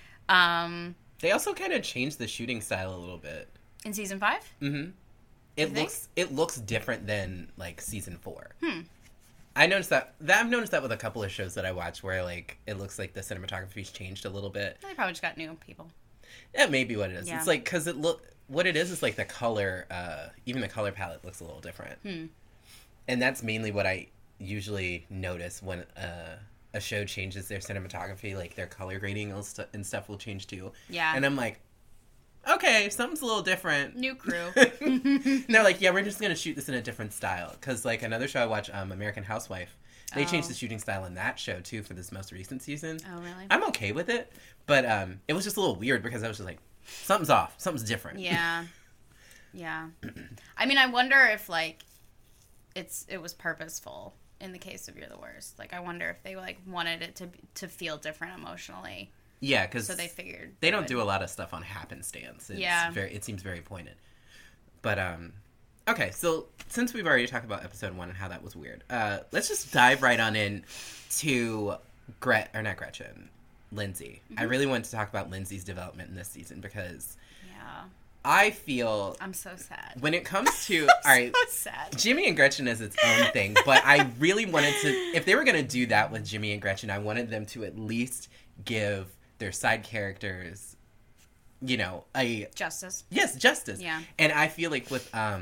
Um. They also kind of changed the shooting style a little bit. In season five? Mm-hmm. It looks it looks different than like season four. Hmm. I noticed that, that. I've noticed that with a couple of shows that I watch where, like, it looks like the cinematography's changed a little bit. They probably just got new people. That may be what it is. Yeah. It's like, because it look, what it is is, like, the color, uh, even the color palette looks a little different. Hmm. And that's mainly what I usually notice when uh, a show changes their cinematography, like, their color grading and stuff will change, too. Yeah. And I'm like, okay, something's a little different. New crew. And they're like, yeah, we're just going to shoot this in a different style. Because, like, another show I watch, um, American Housewife, they oh. changed the shooting style in that show, too, for this most recent season. Oh, really? I'm okay with it. But um, it was just a little weird because I was just like, something's off. Something's different. Yeah. Yeah. I mean, I wonder if, like, it's it was purposeful in the case of You're the Worst. Like, I wonder if they, like, wanted it to to feel different emotionally. Yeah, because so they figured they don't do a lot of stuff on happenstance. It's yeah, very, it seems very pointed. But um, okay, so since we've already talked about episode one and how that was weird, uh, let's just dive right on in to Gret or not Gretchen, Lindsay. Mm-hmm. I really wanted to talk about Lindsay's development in this season because yeah, I feel I'm so sad when it comes to all right, so sad. Jimmy and Gretchen is its own thing. But I really wanted to, if they were going to do that with Jimmy and Gretchen, I wanted them to at least give their side characters, you know, a... Justice. Yes, justice. Yeah. And I feel like with um,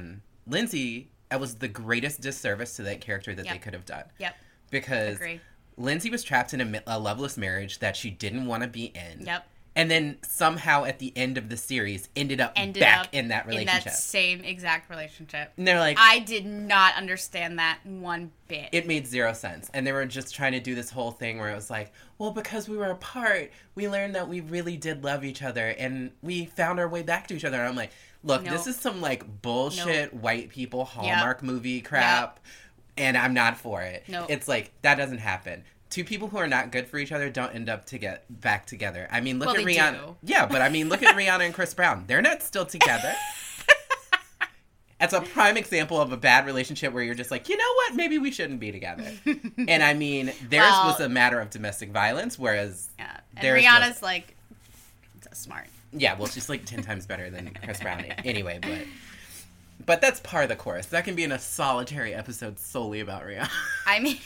Lindsay, it was the greatest disservice to that character that Yep. they could have done. Yep. Because Agree. Lindsay was trapped in a, mi- a loveless marriage that she didn't want to be in. Yep. And then somehow at the end of the series ended up Ended back up in that in relationship. that same exact relationship. And they're like, I did not understand that one bit. it made zero sense. And they were just trying to do this whole thing where it was like, well, because we were apart, we learned that we really did love each other and we found our way back to each other. And I'm like, look, Nope. this is some like bullshit Nope. white people Hallmark movie crap. And I'm not for it. Nope. It's like, that doesn't happen. Two people who are not good for each other don't end up to get back together. I mean, look Well, at they Rihanna. do. Yeah, but I mean, look at Rihanna and Chris Brown. They're not still together. It's a prime example of a bad relationship where you're just like, you know what? Maybe we shouldn't be together. And I mean, theirs Well- was a matter of domestic violence, whereas yeah. And theirs Rihanna's was- like smart. yeah, well, she's like ten times better than Chris Brown. Anyway, but but that's par of the course. That can be in a solitary episode solely about Rihanna. I mean,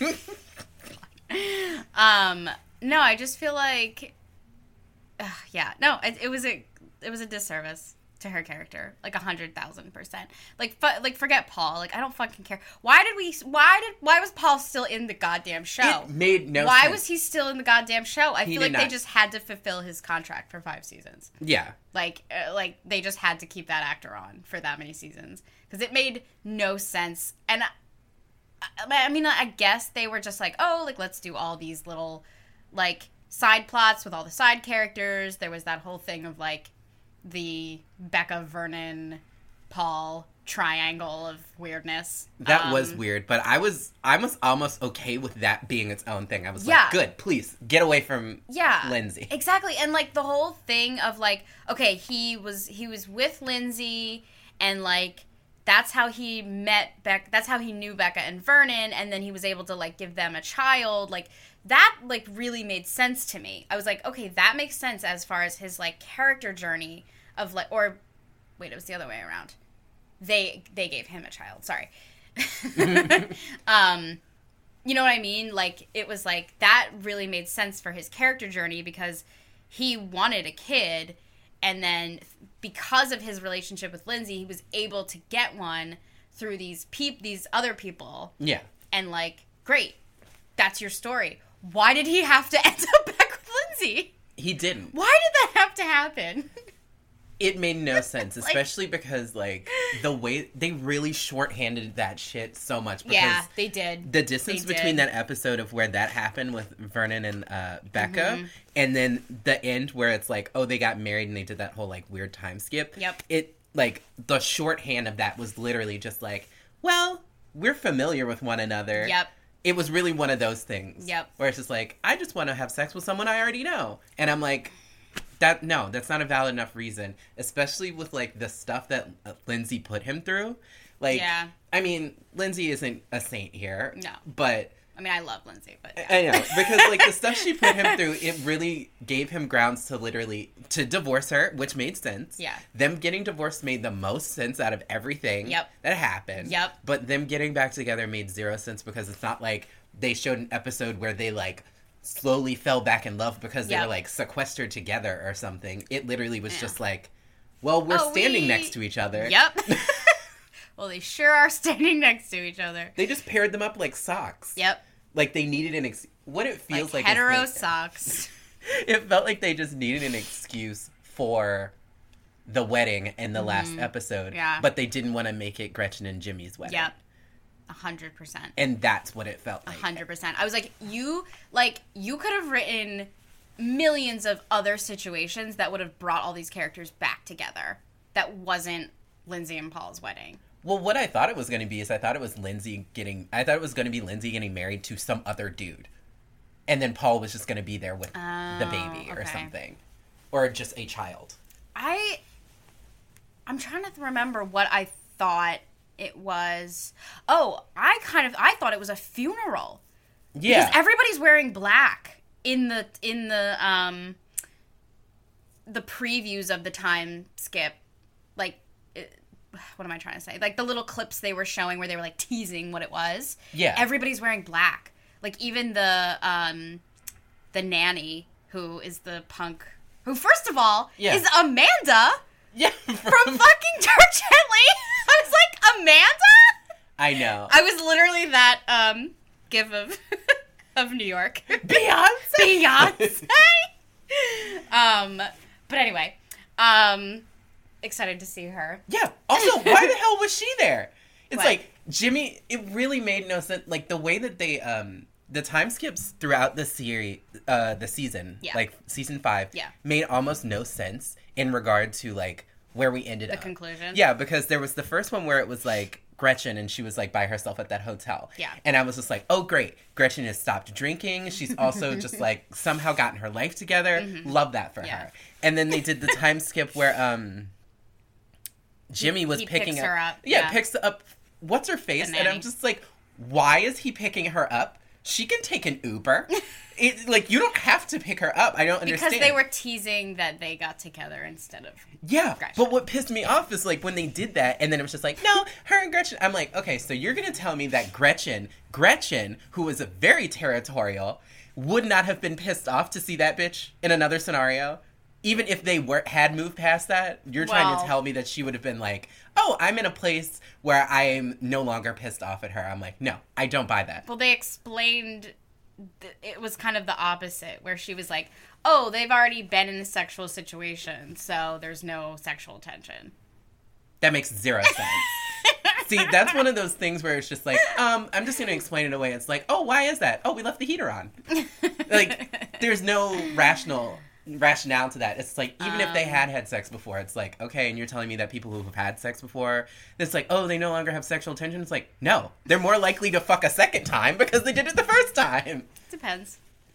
um, no, I just feel like, uh, yeah, no, it, it was a, it was a disservice to her character, like a hundred thousand percent. Like, fu- like forget Paul. Like, I don't fucking care. Why did we? Why did? Why was Paul still in the goddamn show? It made no Why sense. was he still in the goddamn show? I He feel did like they not. just had to fulfill his contract for five seasons. Yeah. Like, uh, like they just had to keep that actor on for that many seasons because it made no sense. And I, I mean, I guess they were just like, oh, like let's do all these little like side plots with all the side characters. There was that whole thing of like the Becca, Vernon, Paul triangle of weirdness. That Um, was weird, but I was I was almost okay with that being its own thing. I was Yeah. like, good, please get away from Yeah, Lindsay. exactly. And like the whole thing of like, okay, he was he was with Lindsay, and like that's how he met Beck. That's how he knew Becca and Vernon, and then he was able to like give them a child. Like that, like really made sense to me. I was like, okay, that makes sense as far as his like character journey of like, or wait, it was the other way around. They they gave him a child. Sorry. um. You know what I mean? Like, it was like, that really made sense for his character journey because he wanted a kid, and then because of his relationship with Lindsay, he was able to get one through these peop- these other people. Yeah. And, like, great. That's your story. Why did he have to end up back with Lindsay? He didn't. Why did that have to happen? It made no sense, Like- especially because, like, the way they really shorthanded that shit so much. Because Yeah, they did. the distance They between did. that episode of where that happened with Vernon and uh, Becca, Mm-hmm. and then the end where it's like, oh, they got married and they did that whole, like, weird time skip. Yep. It, like, the shorthand of that was literally just like, well, we're familiar with one another. Yep. It was really one of those things. Yep. Where it's just like, I just want to have sex with someone I already know. And I'm like, that, no, that's not a valid enough reason. Especially with, like, the stuff that uh, Lindsay put him through. Like, Yeah. I mean, Lindsay isn't a saint here. No. But, I mean, I love Lindsay, but yeah. I know. Because, like, the stuff she put him through, it really gave him grounds to literally, to divorce her, which made sense. Yeah. Them getting divorced made the most sense out of everything Yep. that happened. Yep. But them getting back together made zero sense because it's not like they showed an episode where they, like, slowly fell back in love because they Yep. were, like, sequestered together or something. It literally was Yeah. just like, well, we're Oh, standing we- next to each other. Yep. Well, they sure are standing next to each other. They just paired them up like socks. Yep. Like, they needed an ex- what it feels Like like, is hetero they- socks. It felt like they just needed an excuse for the wedding in the last episode. Mm-hmm. Yeah. But they didn't want to make it Gretchen and Jimmy's wedding. Yep. A hundred percent. And that's what it felt A like. hundred percent. I was like, you, like, you could have written millions of other situations that would have brought all these characters back together. That wasn't Lindsay and Paul's wedding. Well, what I thought it was going to be is I thought it was Lindsay getting, I thought it was going to be Lindsay getting married to some other dude. And then Paul was just going to be there with the Oh, baby or okay. something. Or just a child. I, I'm trying to remember what I thought it was. Oh, I kind of, I thought it was a funeral. Yeah. Because everybody's wearing black in the in the um the previews of the time skip. Like, it, what am I trying to say? Like the little clips they were showing where they were like teasing what it was. Yeah. Everybody's wearing black. Like even the um the nanny who is the punk who first of all Yeah. is Amanda yeah. from fucking Dirk Gently. I was like, Amanda? I know. I was literally that um, gif of, of New York. Beyonce! Beyonce! um, but anyway, um, excited to see her. Yeah. Also, why the hell was she there? It's What? like, Jimmy, it really made no sense. Like, the way that they, um, the time skips throughout the series, uh, the season, Yeah. like, season five, Yeah. made almost no sense in regard to, like, where we ended The up. conclusion. Yeah, because there was the first one where it was, like, Gretchen, and she was, like, by herself at that hotel. Yeah. And I was just like, oh, great. Gretchen has stopped drinking. She's also just, like, somehow gotten her life together. Mm-hmm. Love that for Yeah. her. And then they did the time skip where, um... Jimmy was he picking picks up, her up, Yeah, yeah. picks up. What's her face? The And I'm nanny. just like, why is he picking her up? She can take an Uber. it, like you don't have to pick her up. I don't understand. Because they were teasing that they got together instead of... Yeah, Gretchen. but what pissed me off is like when they did that, and then it was just like, no, her and Gretchen. I'm like, okay, so you're gonna tell me that Gretchen, Gretchen, who was a very territorial, would not have been pissed off to see that bitch in another scenario? Even if they were had moved past that, you're trying Well- to tell me that she would have been like, oh, I'm in a place where I am no longer pissed off at her. I'm like, no, I don't buy that. Well, they explained th- it was kind of the opposite, where she was like, oh, they've already been in a sexual situation, so there's no sexual tension. That makes zero sense. See, that's one of those things where it's just like, um, I'm just going to explain it away. It's like, oh, why is that? Oh, we left the heater on. Like, there's no rational rationale to that. It's like, even if they Um. had had sex before, it's like, okay, and you're telling me that people who have had sex before, it's like, oh, they no longer have sexual tension. It's like, no, they're more likely to fuck a second time because they did it the first time. Depends.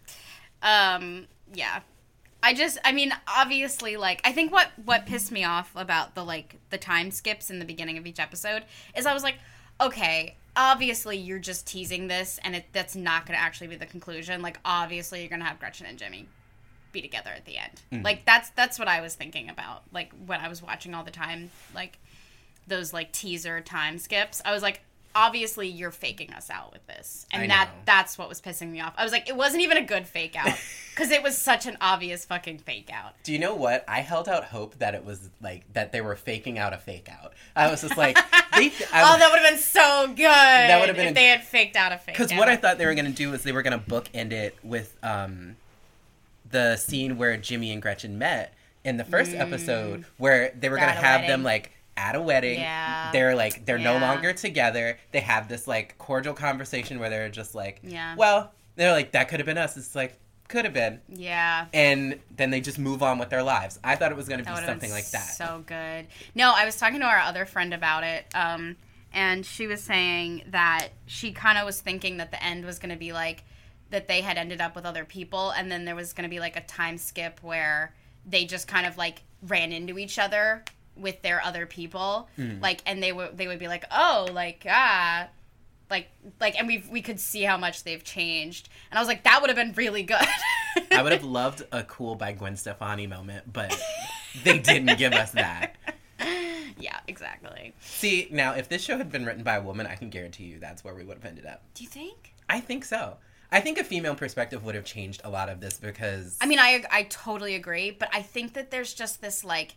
Um, yeah. I just, I mean, obviously, like, I think what, what pissed me off about the, like, the time skips in the beginning of each episode is I was like, okay, obviously you're just teasing this, and it, that's not going to actually be the conclusion. Like, obviously you're going to have Gretchen and Jimmy be together at the end. Mm. Like, that's, that's what I was thinking about, like, when I was watching all the time, like, those, like, teaser time skips. I was like, obviously you're faking us out with this. And I that know. that's what was pissing me off. I was like, it wasn't even a good fake out. Because it was such an obvious fucking fake out. Do you know what? I held out hope that it was like that they were faking out a fake out. I was just like, they, I, Oh, that would have been so good. That would have been if a- they had faked out a fake out. because what I thought they were going to do was they were going to bookend it with um, the scene where Jimmy and Gretchen met in the first episode, where they were going to At a have wedding. them like at a wedding. Yeah. They're like they're no Yeah. longer together. They have this like cordial conversation where they're just like, Yeah. well, they're like that could have been us. It's like could have been, Yeah. and then they just move on with their lives. I thought it was going to That be would've something been like that. So good. No, I was talking to our other friend about it, um, and she was saying that she kind of was thinking that the end was going to be like that they had ended up with other people, and then there was going to be like a time skip where they just kind of like ran into each other with their other people, Mm. like, and they would they would be like, oh, like ah. Like, like, and we we could see how much they've changed, and I was like, that would have been really good. I would have loved a cool by Gwen Stefani moment, but they didn't give us that. Yeah, exactly. See, now, if this show had been written by a woman, I can guarantee you that's where we would have ended up. Do you think? I think so. I think a female perspective would have changed a lot of this because... I mean, I I totally agree, but I think that there's just this, like,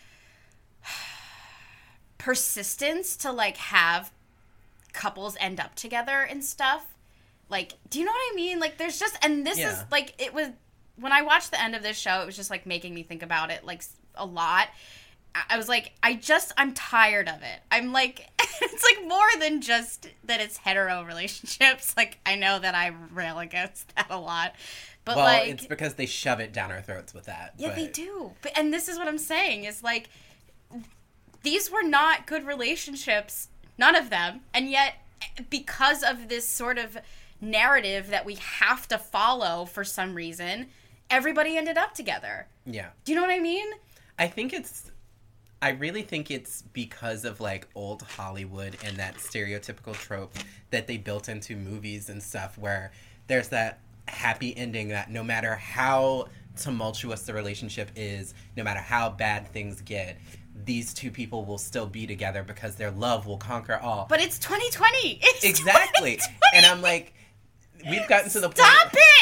persistence to, like, have couples end up together and stuff. Like, do you know what I mean? Like, there's just... And this Yeah. is, like, it was... When I watched the end of this show, it was just, like, making me think about it, like, s- a lot. I- I was like, I just... I'm tired of it. I'm, like... It's, like, more than just that it's hetero relationships. Like, I know that I rail against that a lot. But, well, like... it's because they shove it down our throats with that. Yeah, but... they do. But, and this is what I'm saying, is like, these were not good relationships, none of them, and yet because of this sort of narrative that we have to follow for some reason, everybody ended up together. Yeah. Do you know what I mean? I think it's... I really think it's because of, like, old Hollywood and that stereotypical trope that they built into movies and stuff where there's that happy ending that no matter how tumultuous the relationship is, no matter how bad things get, these two people will still be together because their love will conquer all. But it's twenty twenty. It's Exactly. twenty twenty. And I'm like, we've gotten to the point... Stop it!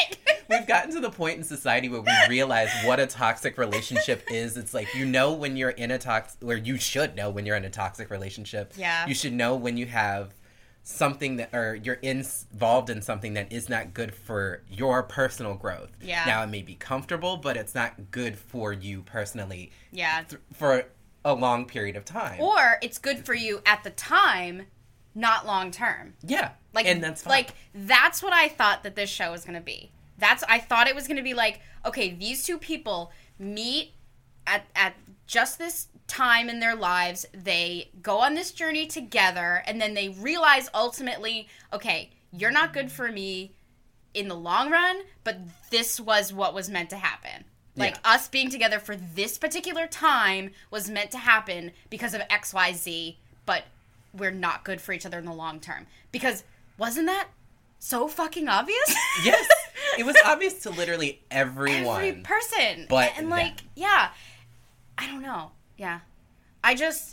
we've gotten to the point in society where we realize what a toxic relationship is. It's like, you know when you're in a toxic, or you should know when you're in a toxic relationship. Yeah. You should know when you have something that, or you're involved in something that is not good for your personal growth. Yeah. Now, it may be comfortable, but it's not good for you personally. Yeah. Th- for a long period of time. Or it's good for you at the time, not long term. Yeah. Like, and that's fine. Like, that's what I thought that this show was going to be. That's, I thought it was going to be like, okay, these two people meet at, at just this time in their lives. They go on this journey together, and then they realize ultimately, okay, you're not good for me in the long run, but this was what was meant to happen. Like, yeah. us being together for this particular time was meant to happen because of X Y Z, but we're not good for each other in the long term. Because wasn't that so fucking obvious? Yes. It was obvious to literally everyone. Every person. But and like, them. yeah. I don't know. Yeah. I just,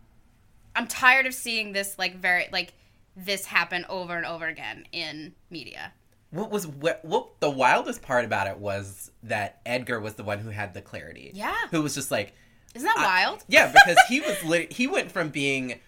I'm tired of seeing this, like, very, like, this happen over and over again in media. What was, what, what the wildest part about it was that Edgar was the one who had the clarity. Yeah. Who was just like. Isn't that I, wild? Yeah, because he was, lit- he went from being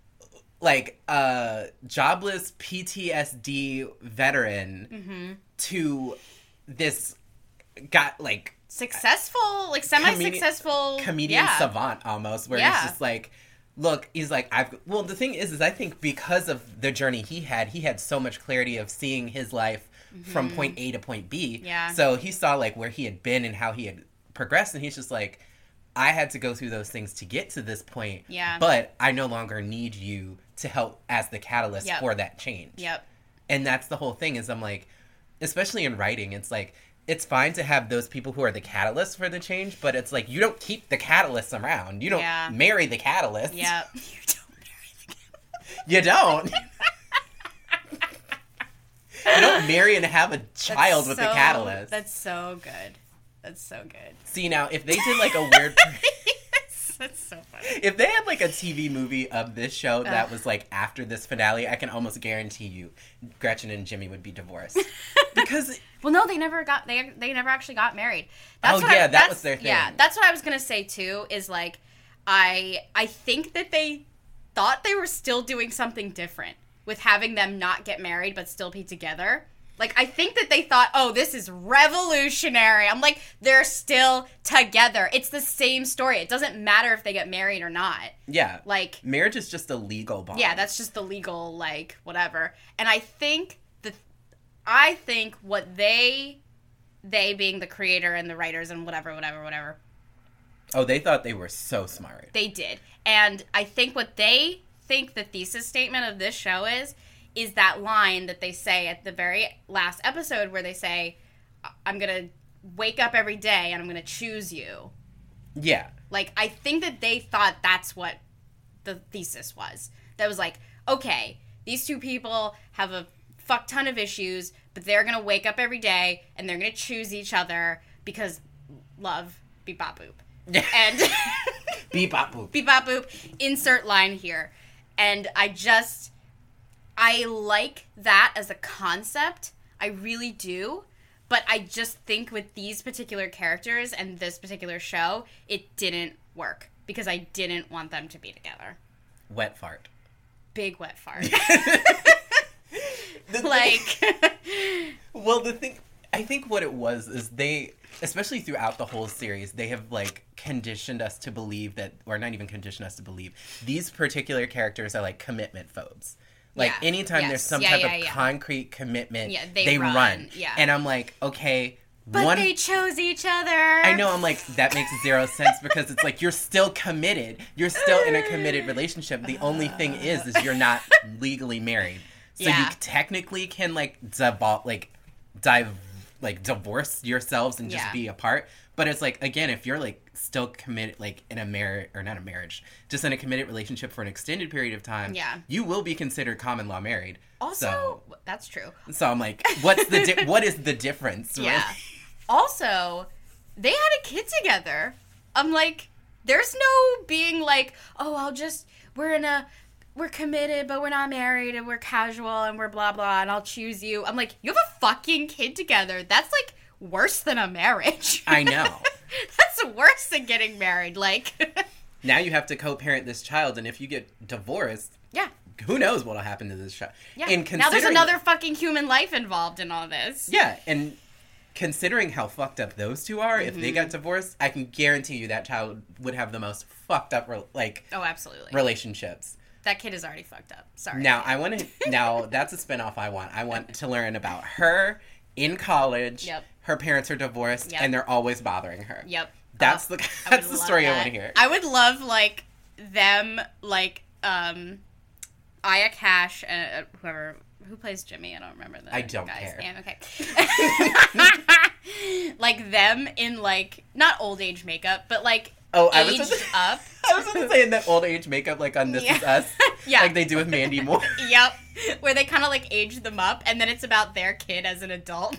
like a jobless P T S D veteran mm-hmm. to this got like successful, like semi-successful comedian, comedian yeah. savant almost, where yeah. he's just like, look, he's like, I've well, the thing is, is I think because of the journey he had, he had so much clarity of seeing his life mm-hmm. from point A to point B. Yeah. So he saw like where he had been and how he had progressed, and he's just like, I had to go through those things to get to this point. Yeah. But I no longer need you to help as the catalyst yep. for that change. Yep. And that's the whole thing is I'm like, especially in writing, it's like, it's fine to have those people who are the catalyst for the change, but it's like, you don't keep the catalysts around. You don't yeah. marry the catalyst. Yeah. You don't marry the catalyst. You don't. You don't marry and have a child that's with so, the catalyst. That's so good. That's so good. See, now, if they did like a weird... that's, that's so funny. If they had like a T V movie of this show that Ugh. was like after this finale, I can almost guarantee you Gretchen and Jimmy would be divorced. Because... Well, no, they never got, they they never actually got married. That's oh, what yeah, I, that was their thing. Yeah, that's what I was going to say, too, is like, I I think that they thought they were still doing something different with having them not get married but still be together. Like, I think that they thought, oh, this is revolutionary. I'm like, they're still together. It's the same story. It doesn't matter if they get married or not. Yeah. Like, marriage is just a legal bond. yeah, that's just the legal, like, whatever. And I think the, I think what they, they being the creator and the writers and whatever, whatever, whatever. Oh, they thought they were so smart. They did. And I think what they think the thesis statement of this show is, is that line that they say at the very last episode where they say, I'm going to wake up every day and I'm going to choose you. Yeah. Like, I think that they thought that's what the thesis was. That was like, okay, these two people have a fuck ton of issues, but they're going to wake up every day and they're going to choose each other because love, beep bop boop. And beep bop boop. Beep bop boop. Insert line here. And I just, I like that as a concept. I really do. But I just think with these particular characters and this particular show, it didn't work. Because I didn't want them to be together. Wet fart. Big wet fart. The like. thing, well, the thing, I think what it was is they, especially throughout the whole series, they have, like, conditioned us to believe that, or not even conditioned us to believe, these particular characters are, like, commitment phobes. Like, Yeah. anytime Yes. there's some Yeah, type yeah, of yeah. concrete commitment, Yeah, they they, run. run. Yeah. And I'm like, okay, But one... they chose each other. I know, I'm like, that makes zero sense because it's like, you're still committed. You're still in a committed relationship. The only thing is, is you're not legally married. So Yeah. you technically can, like, devol- like, dive, like, divorce yourselves and just Yeah. be apart. But it's like, again, if you're, like, still committed, like, in a marriage, or not a marriage, just in a committed relationship for an extended period of time, Yeah. you will be considered common law married. Also, that's true. So, so I'm like, what's the, di- what is the difference? Yeah. Right? Also, they had a kid together. I'm like, there's no being like, oh, I'll just, we're in a, we're committed, but we're not married, and we're casual, and we're blah, blah, and I'll choose you. I'm like, you have a fucking kid together. That's, like, worse than a marriage. I know. That's worse than getting married. Like, now you have to co-parent this child, and if you get divorced, yeah, who knows what'll happen to this child? yeah. And Now there's another fucking human life involved in all this. Yeah, and considering how fucked up those two are, mm-hmm. if they got divorced, I can guarantee you that child would have the most fucked up, like, oh, absolutely, relationships. That kid is already fucked up. Sorry. Now I want to. Now that's a spinoff I want. I want to learn about her in college. Yep. Her parents are divorced, yep. and they're always bothering her. Yep. That's uh, the that's the story that. I want to hear. I would love like them like um, Aya Cash and uh, whoever who plays Jimmy. I don't remember the I don't guy's care. name. Okay. Like them in like not old age makeup, but like oh, I aged was just, up. I was going to say in that old age makeup, like on This Yeah. Is Us, Yeah. like they do with Mandy Moore. Yep, where they kind of like age them up, and then it's about their kid as an adult.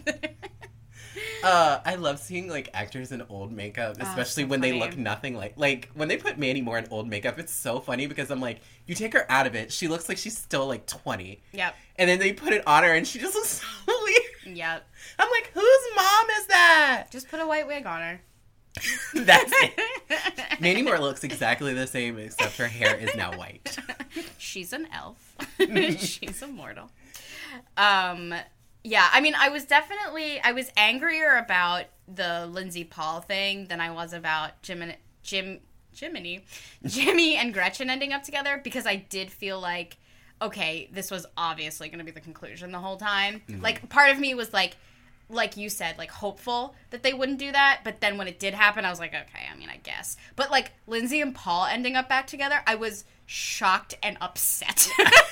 Uh, I love seeing like actors in old makeup, especially oh, so when funny. they look nothing like like when they put Mandy Moore in old makeup. It's so funny because I'm like, you take her out of it, she looks like she's still like twenty. Yep. And then they put it on her, and she just looks so weird. Yep. I'm like, whose mom is that? Just put a white wig on her. That's it. Mandy Moore looks exactly the same, except her hair is now white. She's an elf. She's immortal. Um. Yeah, I mean, I was definitely, I was angrier about the Lindsay Paul thing than I was about Jim and, Jim, Jiminy, Jimmy and Gretchen ending up together, because I did feel like, okay, this was obviously going to be the conclusion the whole time. Mm-hmm. Like, part of me was like, like you said, like, hopeful that they wouldn't do that, but then when it did happen, I was like, okay, I mean, I guess. But, like, Lindsay and Paul ending up back together, I was shocked and upset.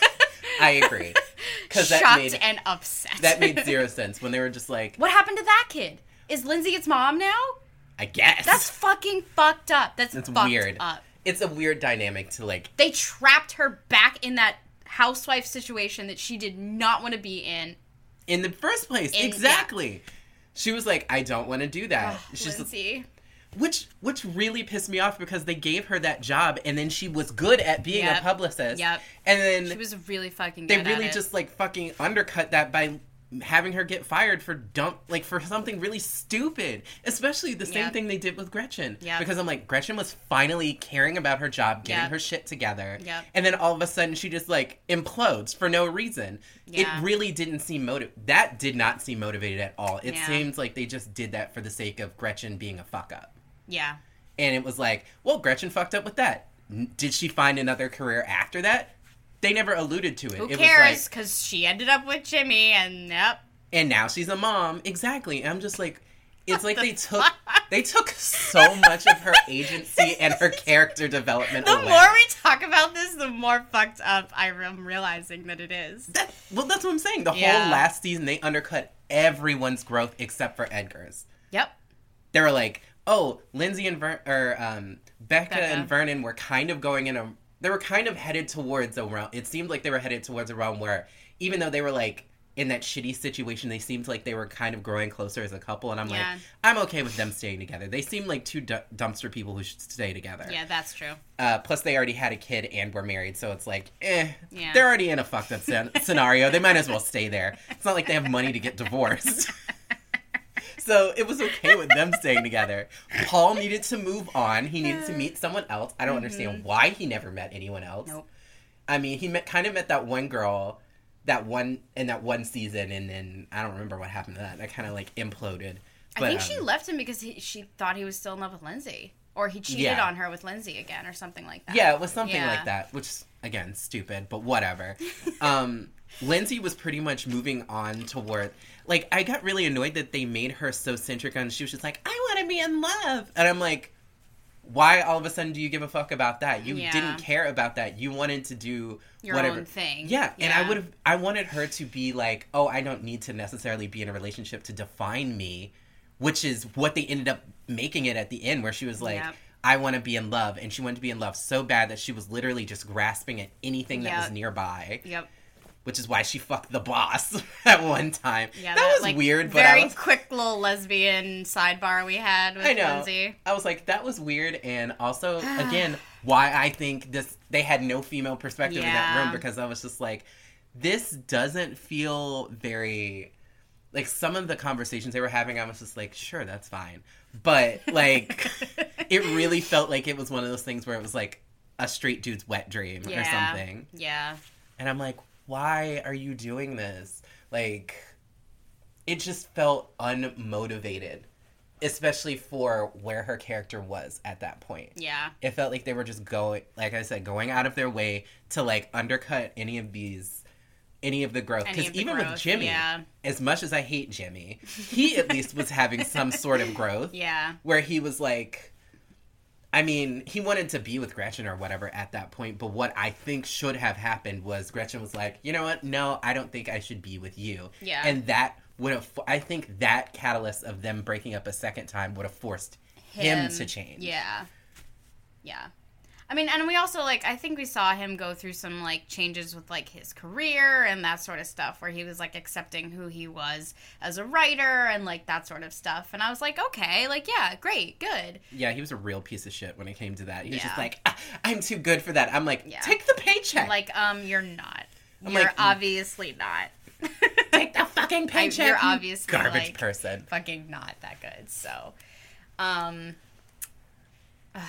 I agree. Shocked that made, and upset. That made zero sense when they were just like, what happened to that kid? Is Lindsay its mom now? I guess. That's fucking fucked up. That's it's fucked weird. up. It's a weird dynamic to like. They trapped her back in that housewife situation that she did not want to be in. In the first place, in, exactly. Yeah. She was like, I don't want to do that. Oh, She's Lindsay. Which which really pissed me off because they gave her that job and then she was good at being yep. a publicist. Yep. And then she was really fucking good They really at it. just like fucking undercut that by having her get fired for dump like for something really stupid. Especially the same yep. thing they did with Gretchen. Yep. Because I'm like, Gretchen was finally caring about her job, getting yep. her shit together. Yep. And then all of a sudden she just like implodes for no reason. Yeah. It really didn't seem motive that did not seem motivated at all. It yeah. seems like they just did that for the sake of Gretchen being a fuck up. Yeah. And it was like, well, Gretchen fucked up with that. Did she find another career after that? They never alluded to it. Who it cares? Because like, she ended up with Jimmy, and yep. And now she's a mom. Exactly. And I'm just like, it's like they took they took so much of her agency and her character development the away. The more we talk about this, the more fucked up I'm realizing that it is. That, well, that's what I'm saying. The yeah. whole last season, they undercut everyone's growth except for Edgar's. Yep. They were like, oh, Lindsay and Ver- or um, Becca, Becca and Vernon were kind of going in a... They were kind of headed towards a realm... It seemed like they were headed towards a realm where, even though they were, like, in that shitty situation, they seemed like they were kind of growing closer as a couple. And I'm yeah. like, I'm okay with them staying together. They seem like two d- dumpster people who should stay together. Yeah, that's true. Uh, plus, they already had a kid and were married, so it's like, eh. Yeah. They're already in a fucked up sen- scenario. They might as well stay there. It's not like they have money to get divorced. So it was okay with them staying together. Paul needed to move on. He needed to meet someone else. I don't mm-hmm. understand why he never met anyone else. Nope. I mean, he met, kind of met that one girl, that one in that one season, and then I don't remember what happened to that. That kind of like imploded. But, I think um, she left him because he, she thought he was still in love with Lindsay, or he cheated yeah. on her with Lindsay again, or something like that. Yeah, it was something yeah. like that, which again, stupid, but whatever. um, Lindsay was pretty much moving on toward. Like, I got really annoyed that they made her so centric on, she was just like, I want to be in love. And I'm like, why all of a sudden do you give a fuck about that? You yeah. didn't care about that. You wanted to do your whatever. own thing. Yeah, yeah. and I would have, I wanted her to be like, oh, I don't need to necessarily be in a relationship to define me, which is what they ended up making it at the end, where she was like, yep. I want to be in love. And she wanted to be in love so bad that she was literally just grasping at anything that yep. was nearby. Yep. Which is why she fucked the boss at one time. Yeah, that, that was like, weird, but very I was... quick little lesbian sidebar we had with I know. Lindsay. I was like, that was weird, and also, again, why I think this they had no female perspective yeah. in that room, because I was just like, this doesn't feel very... like, some of the conversations they were having, I was just like, sure, that's fine. But, like, it really felt like it was one of those things where it was, like, a straight dude's wet dream yeah. or something. Yeah. And I'm like, why are you doing this? Like, it just felt unmotivated, especially for where her character was at that point. Yeah. It felt like they were just going, like I said, going out of their way to, like, undercut any of these, any of the growth. Because even growth, with Jimmy, yeah. as much as I hate Jimmy, he at least was having some sort of growth. Yeah. Where he was like, I mean, he wanted to be with Gretchen or whatever at that point, but what I think should have happened was Gretchen was like, you know what? No, I don't think I should be with you. Yeah. And that would have, I think that catalyst of them breaking up a second time would have forced him, him to change. Yeah. Yeah. I mean, and we also, like, I think we saw him go through some, like, changes with, like, his career and that sort of stuff, where he was, like, accepting who he was as a writer and, like, that sort of stuff. And I was like, okay, like, yeah, great, good. Yeah, he was a real piece of shit when it came to that. He was yeah. just like, ah, I'm too good for that. I'm like, yeah. take the paycheck. Like, um, you're not. I'm you're like, obviously not. Take the fucking paycheck. I, you're obviously, garbage like, person. Fucking not that good, so. Um, uh,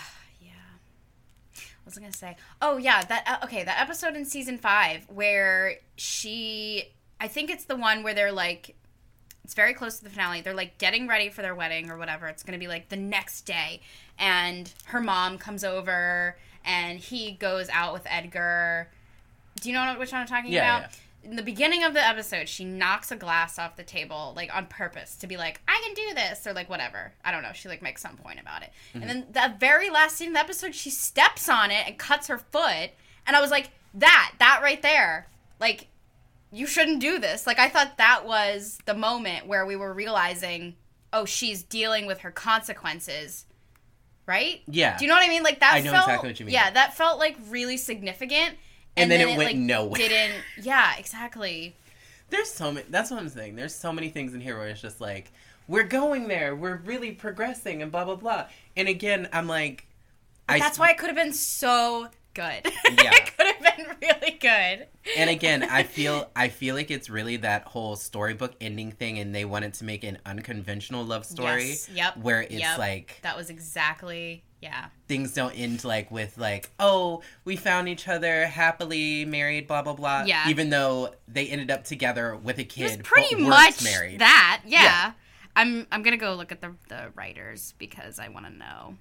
What was I gonna say? Oh yeah, that uh, okay. That episode in season five where she, I think it's the one where they're like, it's very close to the finale. They're like getting ready for their wedding or whatever. It's gonna be like the next day, and her mom comes over, and he goes out with Edgar. Do you know which one I'm talking yeah, about? Yeah. In the beginning of the episode, she knocks a glass off the table, like, on purpose, to be like, I can do this, or, like, whatever. I don't know. She, like, makes some point about it. Mm-hmm. And then the very last scene of the episode, she steps on it and cuts her foot, and I was like, that, that right there, like, you shouldn't do this. Like, I thought that was the moment where we were realizing, oh, she's dealing with her consequences, right? Yeah. Do you know what I mean? Like, that I know felt, exactly what you mean. Yeah, that felt, like, really significant. And, and then, then it, it went like, nowhere. Didn't, yeah, exactly. There's so many, that's what I'm saying. There's so many things in here where it's just like, we're going there, we're really progressing, and blah, blah, blah. And again, I'm like... I, that's why it could have been so good. Yeah. It could have been really good. And again, I feel I feel like it's really that whole storybook ending thing, and they wanted to make an unconventional love story. Yes, yep. Where it's yep. like... That was exactly... Yeah. Things don't end, like, with, like, oh, we found each other, happily married, blah, blah, blah. Yeah. Even though they ended up together with a kid, it was pretty but much married. that, yeah. yeah. I'm I'm going to go look at the, the writers because I want to know.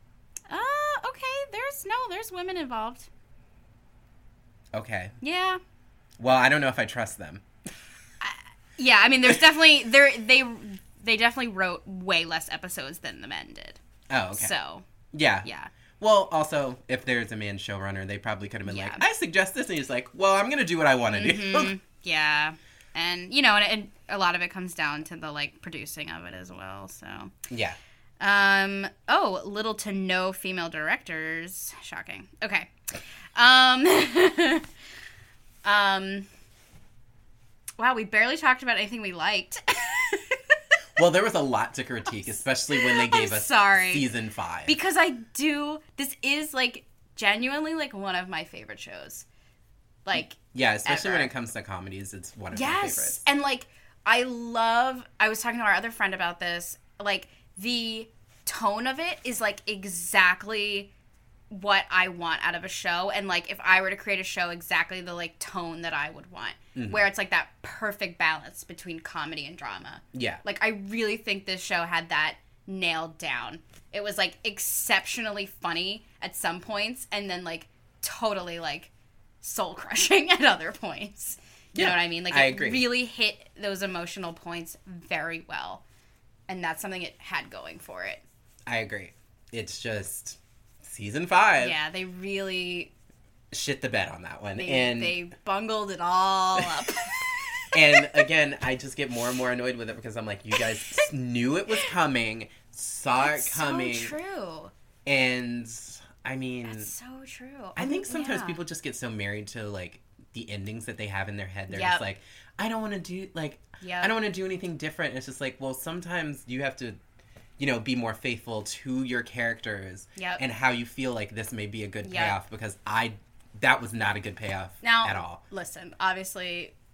Uh, okay, there's, no, there's women involved. Okay. Yeah. Well, I don't know if I trust them. I, yeah, I mean, there's definitely, there they they definitely wrote way less episodes than the men did. Oh, okay. So... Yeah. Yeah. Well, also, if there's a man showrunner, they probably could have been yeah. like, I suggest this. And he's like, well, I'm going to do what I want to mm-hmm. do. Yeah. And, you know, and, and a lot of it comes down to the, like, producing of it as well, so. Yeah. Um, oh, little to no female directors. Shocking. Okay. Um, um, wow, we barely talked about anything we liked. Well, there was a lot to critique, especially when they gave I'm us sorry. season five. Because I do, this is, like, genuinely, like, one of my favorite shows. Like, yeah, especially ever. when it comes to comedies, it's one of yes. my favorites. And, like, I love, I was talking to our other friend about this, like, the tone of it is, like, exactly what I want out of a show. And, like, if I were to create a show, exactly the, like, tone that I would want. Mm-hmm. Where it's, like, that perfect balance between comedy and drama. Yeah. Like, I really think this show had that nailed down. It was, like, exceptionally funny at some points, and then, like, totally, like, soul-crushing at other points. You yeah, know what I mean? Like, I it agree. really hit those emotional points very well. And that's something it had going for it. I agree. It's just season five. Yeah, they really... shit the bed on that one. They, and they bungled it all up. And again, I just get more and more annoyed with it because I'm like, you guys knew it was coming, saw That's it coming. so true. And, I mean... That's so true. I think sometimes yeah. people just get so married to, like, the endings that they have in their head. They're Yep. just like, I don't want to do, like, Yep. I don't want to do anything different. And it's just like, well, sometimes you have to, you know, be more faithful to your characters Yep. and how you feel like this may be a good Yep. payoff because I... that was not a good payoff now, at all. Listen, obviously,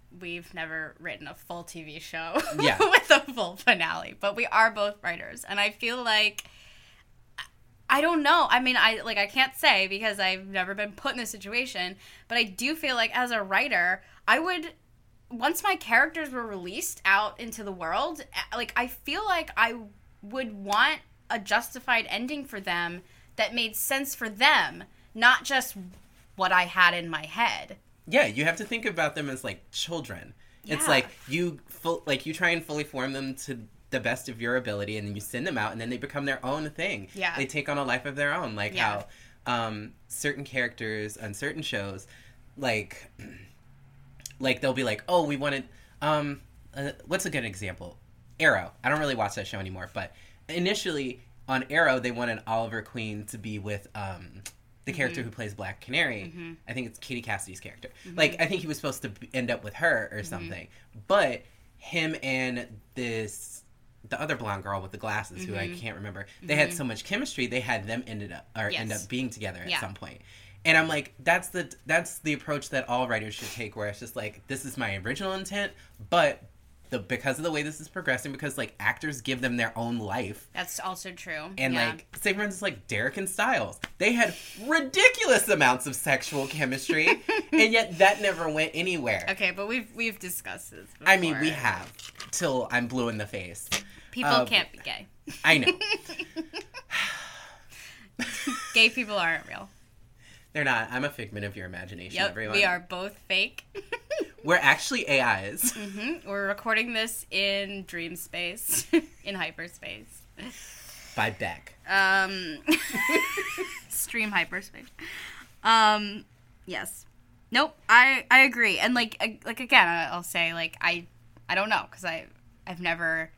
we've never written a full T V show Yeah. with a full finale, but we are both writers, and I feel like I don't know. I mean, I like I can't say because I've never been put in this situation, but I do feel like as a writer, I would once my characters were released out into the world, like I feel like I would want a justified ending for them that made sense for them, not just what I had in my head. Yeah, you have to think about them as like children. Yeah. It's like you full, like you try and fully form them to the best of your ability, and then you send them out, and then they become their own thing. Yeah, they take on a life of their own. Like yeah. how um, certain characters on certain shows, like like they'll be like, oh, we wanted. Um, uh, what's a good example? Arrow. I don't really watch that show anymore, but initially on Arrow, they wanted Oliver Queen to be with. Um, The character mm-hmm. who plays Black Canary, mm-hmm. I think it's Katie Cassidy's character. Mm-hmm. Like, I think he was supposed to end up with her or something. Mm-hmm. But him and this, the other blonde girl with the glasses, mm-hmm. who I can't remember, they mm-hmm. had so much chemistry, they had them ended up, or yes. end up being together at yeah. some point. And I'm like, that's the that's the approach that all writers should take, where it's just like, this is my original intent, but the because of the way this is progressing, because like actors give them their own life. That's also true. And yeah. like, say for instance, like Derek and Styles, they had ridiculous amounts of sexual chemistry, and yet that never went anywhere. Okay, but we've we've discussed this before. I mean, we have till I'm blue in the face. People um, can't be gay. I know. Gay people aren't real. They're not. I'm a figment of your imagination, yep, everyone. We are both fake. We're actually A Is. Mm-hmm. We're recording this in dream space, in hyperspace. By Beck. Um, stream hyperspace. Um, yes. Nope. I, I agree. And like I, like again, I'll say like I I don't know because I I've never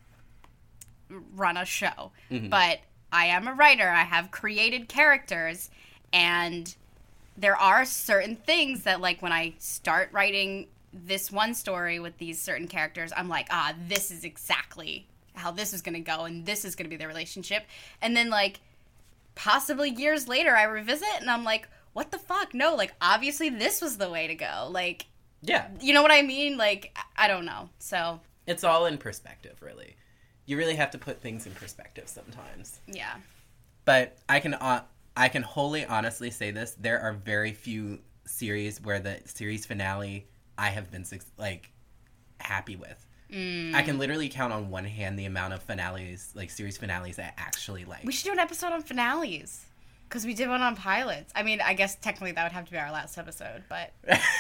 run a show, mm-hmm. but I am a writer. I have created characters, and there are certain things that like when I start writing this one story with these certain characters, I'm like, ah, this is exactly how this is going to go, and this is going to be their relationship. And then, like, possibly years later, I revisit, and I'm like, what the fuck? No, like, obviously this was the way to go. Like, yeah. You know what I mean? Like, I don't know. So. It's all in perspective, really. You really have to put things in perspective sometimes. Yeah. But I can, uh, I can wholly honestly say this. There are very few series where the series finale I have been, like, happy with. Mm. I can literally count on one hand the amount of finales, like, series finales I actually like. We should do an episode on finales. Because we did one on pilots. I mean, I guess technically that would have to be our last episode, but...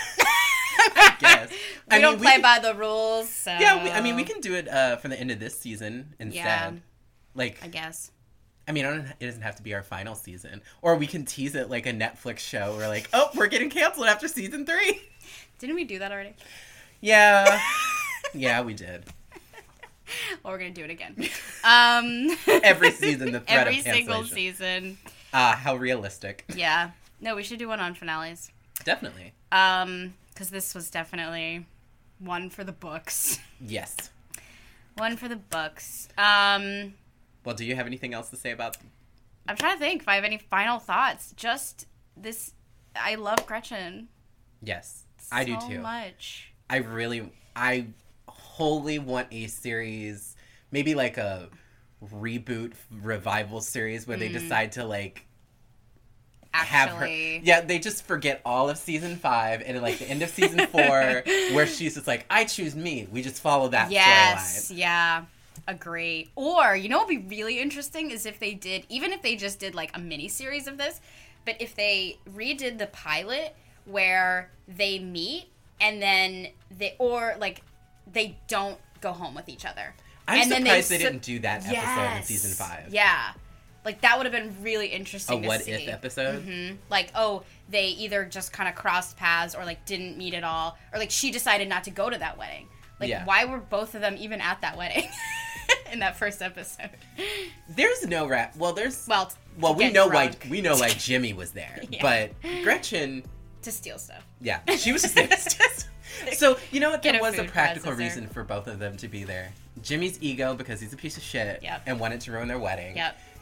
I guess. we I don't mean, play we by the rules, so... Yeah, we, I mean, we can do it uh, for the end of this season instead. Yeah, like, I guess. I mean, I don't, it doesn't have to be our final season. Or we can tease it like a Netflix show. We're like, oh, we're getting canceled after season three. Didn't we do that already? Yeah. Yeah, we did. Well, we're going to do it again. Um, Every season, the threat Every of single season. Ah, uh, how realistic. Yeah. No, we should do one on finales. Definitely. Um, because this was definitely one for the books. Yes. One for the books. Um... Well, do you have anything else to say about... I'm trying to think if I have any final thoughts. Just this... I love Gretchen. Yes, so I do too. So much. I really... I wholly want a series, maybe like a reboot revival series where mm. they decide to like... Actually... have her... Yeah, they just forget all of season five and at like the end of season four where she's just like, I choose me. We just follow that yes, storyline. Yeah. Agree. Or, you know what would be really interesting is if they did, even if they just did like a mini series of this, but if they redid the pilot where they meet and then they, or like they don't go home with each other. I'm and surprised then they, they didn't do that episode yes. in season five. Yeah. Like that would have been really interesting a to what see. if episode? Mm-hmm. Like, oh, they either just kind of crossed paths or like didn't meet at all, or like she decided not to go to that wedding. Like, yeah. why were both of them even at that wedding? In that first episode, there's no rap. Well, there's well, well we know why we know why Jimmy was there, yeah. But Gretchen to steal stuff. Yeah, she was just there to steal stuff. So you know what? There Get a was a practical processor. reason for both of them to be there. Jimmy's ego because he's a piece of shit yep. and wanted to ruin their wedding. Yep.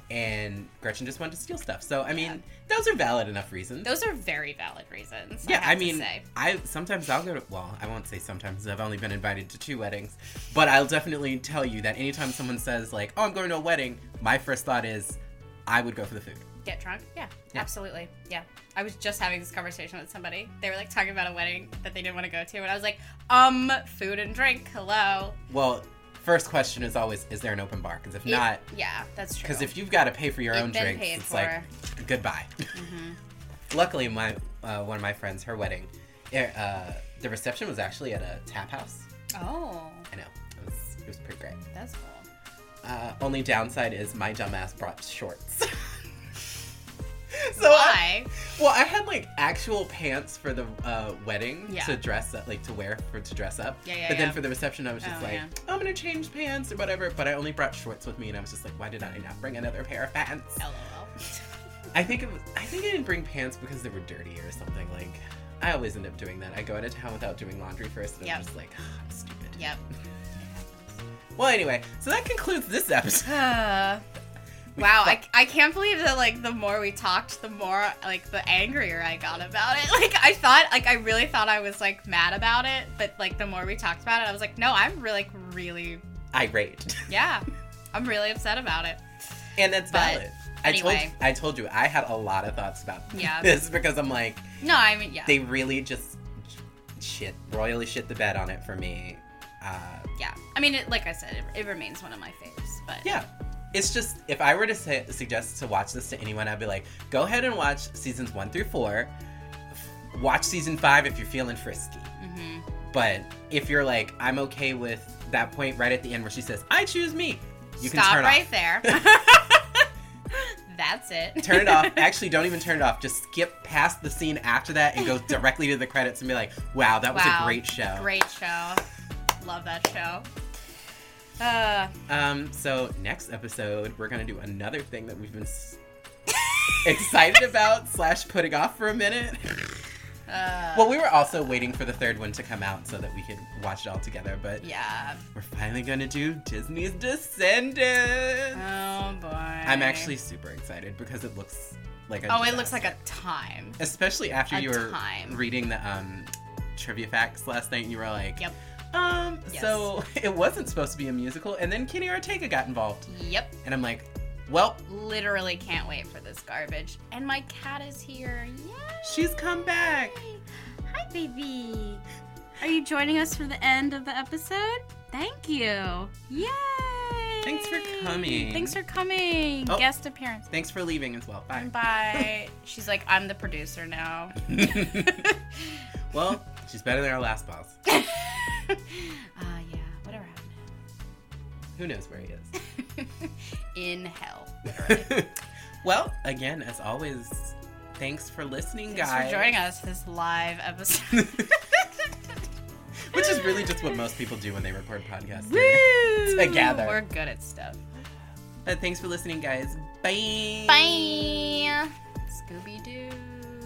and Gretchen just wanted to steal stuff. So, I mean, Yeah. those are valid enough reasons. Those are very valid reasons. Yeah, I, have I mean, to say. I sometimes I'll go to, well, I won't say sometimes, I've only been invited to two weddings, but I'll definitely tell you that anytime someone says, like, oh, I'm going to a wedding, my first thought is, I would go for the food. Get drunk? Yeah, Yeah. absolutely. Yeah. I was just having this conversation with somebody. They were like talking about a wedding that they didn't want to go to, and I was like, um, food and drink, hello. Well, first question is always, is there an open bar? Because if It- not, yeah, that's true. because if you've got to pay for your You've own been drinks, paid it's for. like, goodbye. Mhm. Luckily, my uh, one of my friends, her wedding, it, uh, the reception was actually at a tap house. Oh, I know. It was, it was pretty great. that's cool. Uh, only downside is my dumbass brought shorts. so Why? I, well, I had like actual pants for the uh, wedding Yeah. to dress up, like to wear for to dress up. Yeah, yeah, But then yeah. for the reception, I was just Oh, like, yeah. oh, I'm gonna change pants or whatever. But I only brought shorts with me, and I was just like, why did I not bring another pair of pants? LOL. I think it was. I think I didn't bring pants because they were dirty or something. Like, I always end up doing that. I go out of town without doing laundry first, and Yep. I'm just like, oh, I'm stupid. Yep. Well, anyway, so that concludes this episode. Uh, wow, I, I can't believe that, like, the more we talked, the more, like, the angrier I got about it. Like, I thought, like, I really thought I was, like, mad about it, but, like, the more we talked about it, I was like, no, I'm really, like, really, Irate. yeah, I'm really upset about it. And that's But, valid. I told anyway. I told you I had a lot of thoughts about Yeah. this because I'm like, No, I mean, yeah. they really just shit royally shit the bed on it for me. Uh, yeah. I mean, it, like I said, it, it remains one of my faves, but. yeah, it's just if I were to say, suggest to watch this to anyone, I'd be like, go ahead and watch seasons one through four. F- Watch season five if you're feeling frisky. Mm-hmm. But if you're like, I'm okay with that point right at the end where she says, "I choose me," you Stop can turn right off. there. That's it. Turn it off. Actually, don't even turn it off. Just skip past the scene after that and go directly to the credits and be like, wow, that was Wow. a great show. Great show. Love that show. Uh, Um, so next episode, we're going to do another thing that we've been s- excited about slash putting off for a minute. uh, Well, we were also waiting for the third one to come out so that we could watch it all together, but yeah. we're finally going to do Disney's Descendants. Oh boy. I'm actually super excited because it looks like a Oh, it looks like disaster. a time. Especially after a you were time. reading the um, trivia facts last night and you were like, Yep. um, Yes. so it wasn't supposed to be a musical, and then Kenny Ortega got involved. Yep. And I'm like, well, Literally can't wait for this garbage. And my cat is here. Yay! she's come back. Hi, baby. Are you joining us for the end of the episode? Thank you. Yay! Thanks for coming. Thanks for coming. Oh. Guest appearance. Thanks for leaving as well. Bye. Bye. She's like, I'm the producer now. Well, she's better than our last boss. uh, yeah, whatever happened Who knows where he is? to him. In hell. Literally. Well, again, as always, thanks for listening, Thanks guys. for joining us this live episode. Which is really just what most people do when they record podcasts. Woo! Together. We're good at stuff. But thanks for listening, guys. Bye. Bye. Scooby Doo.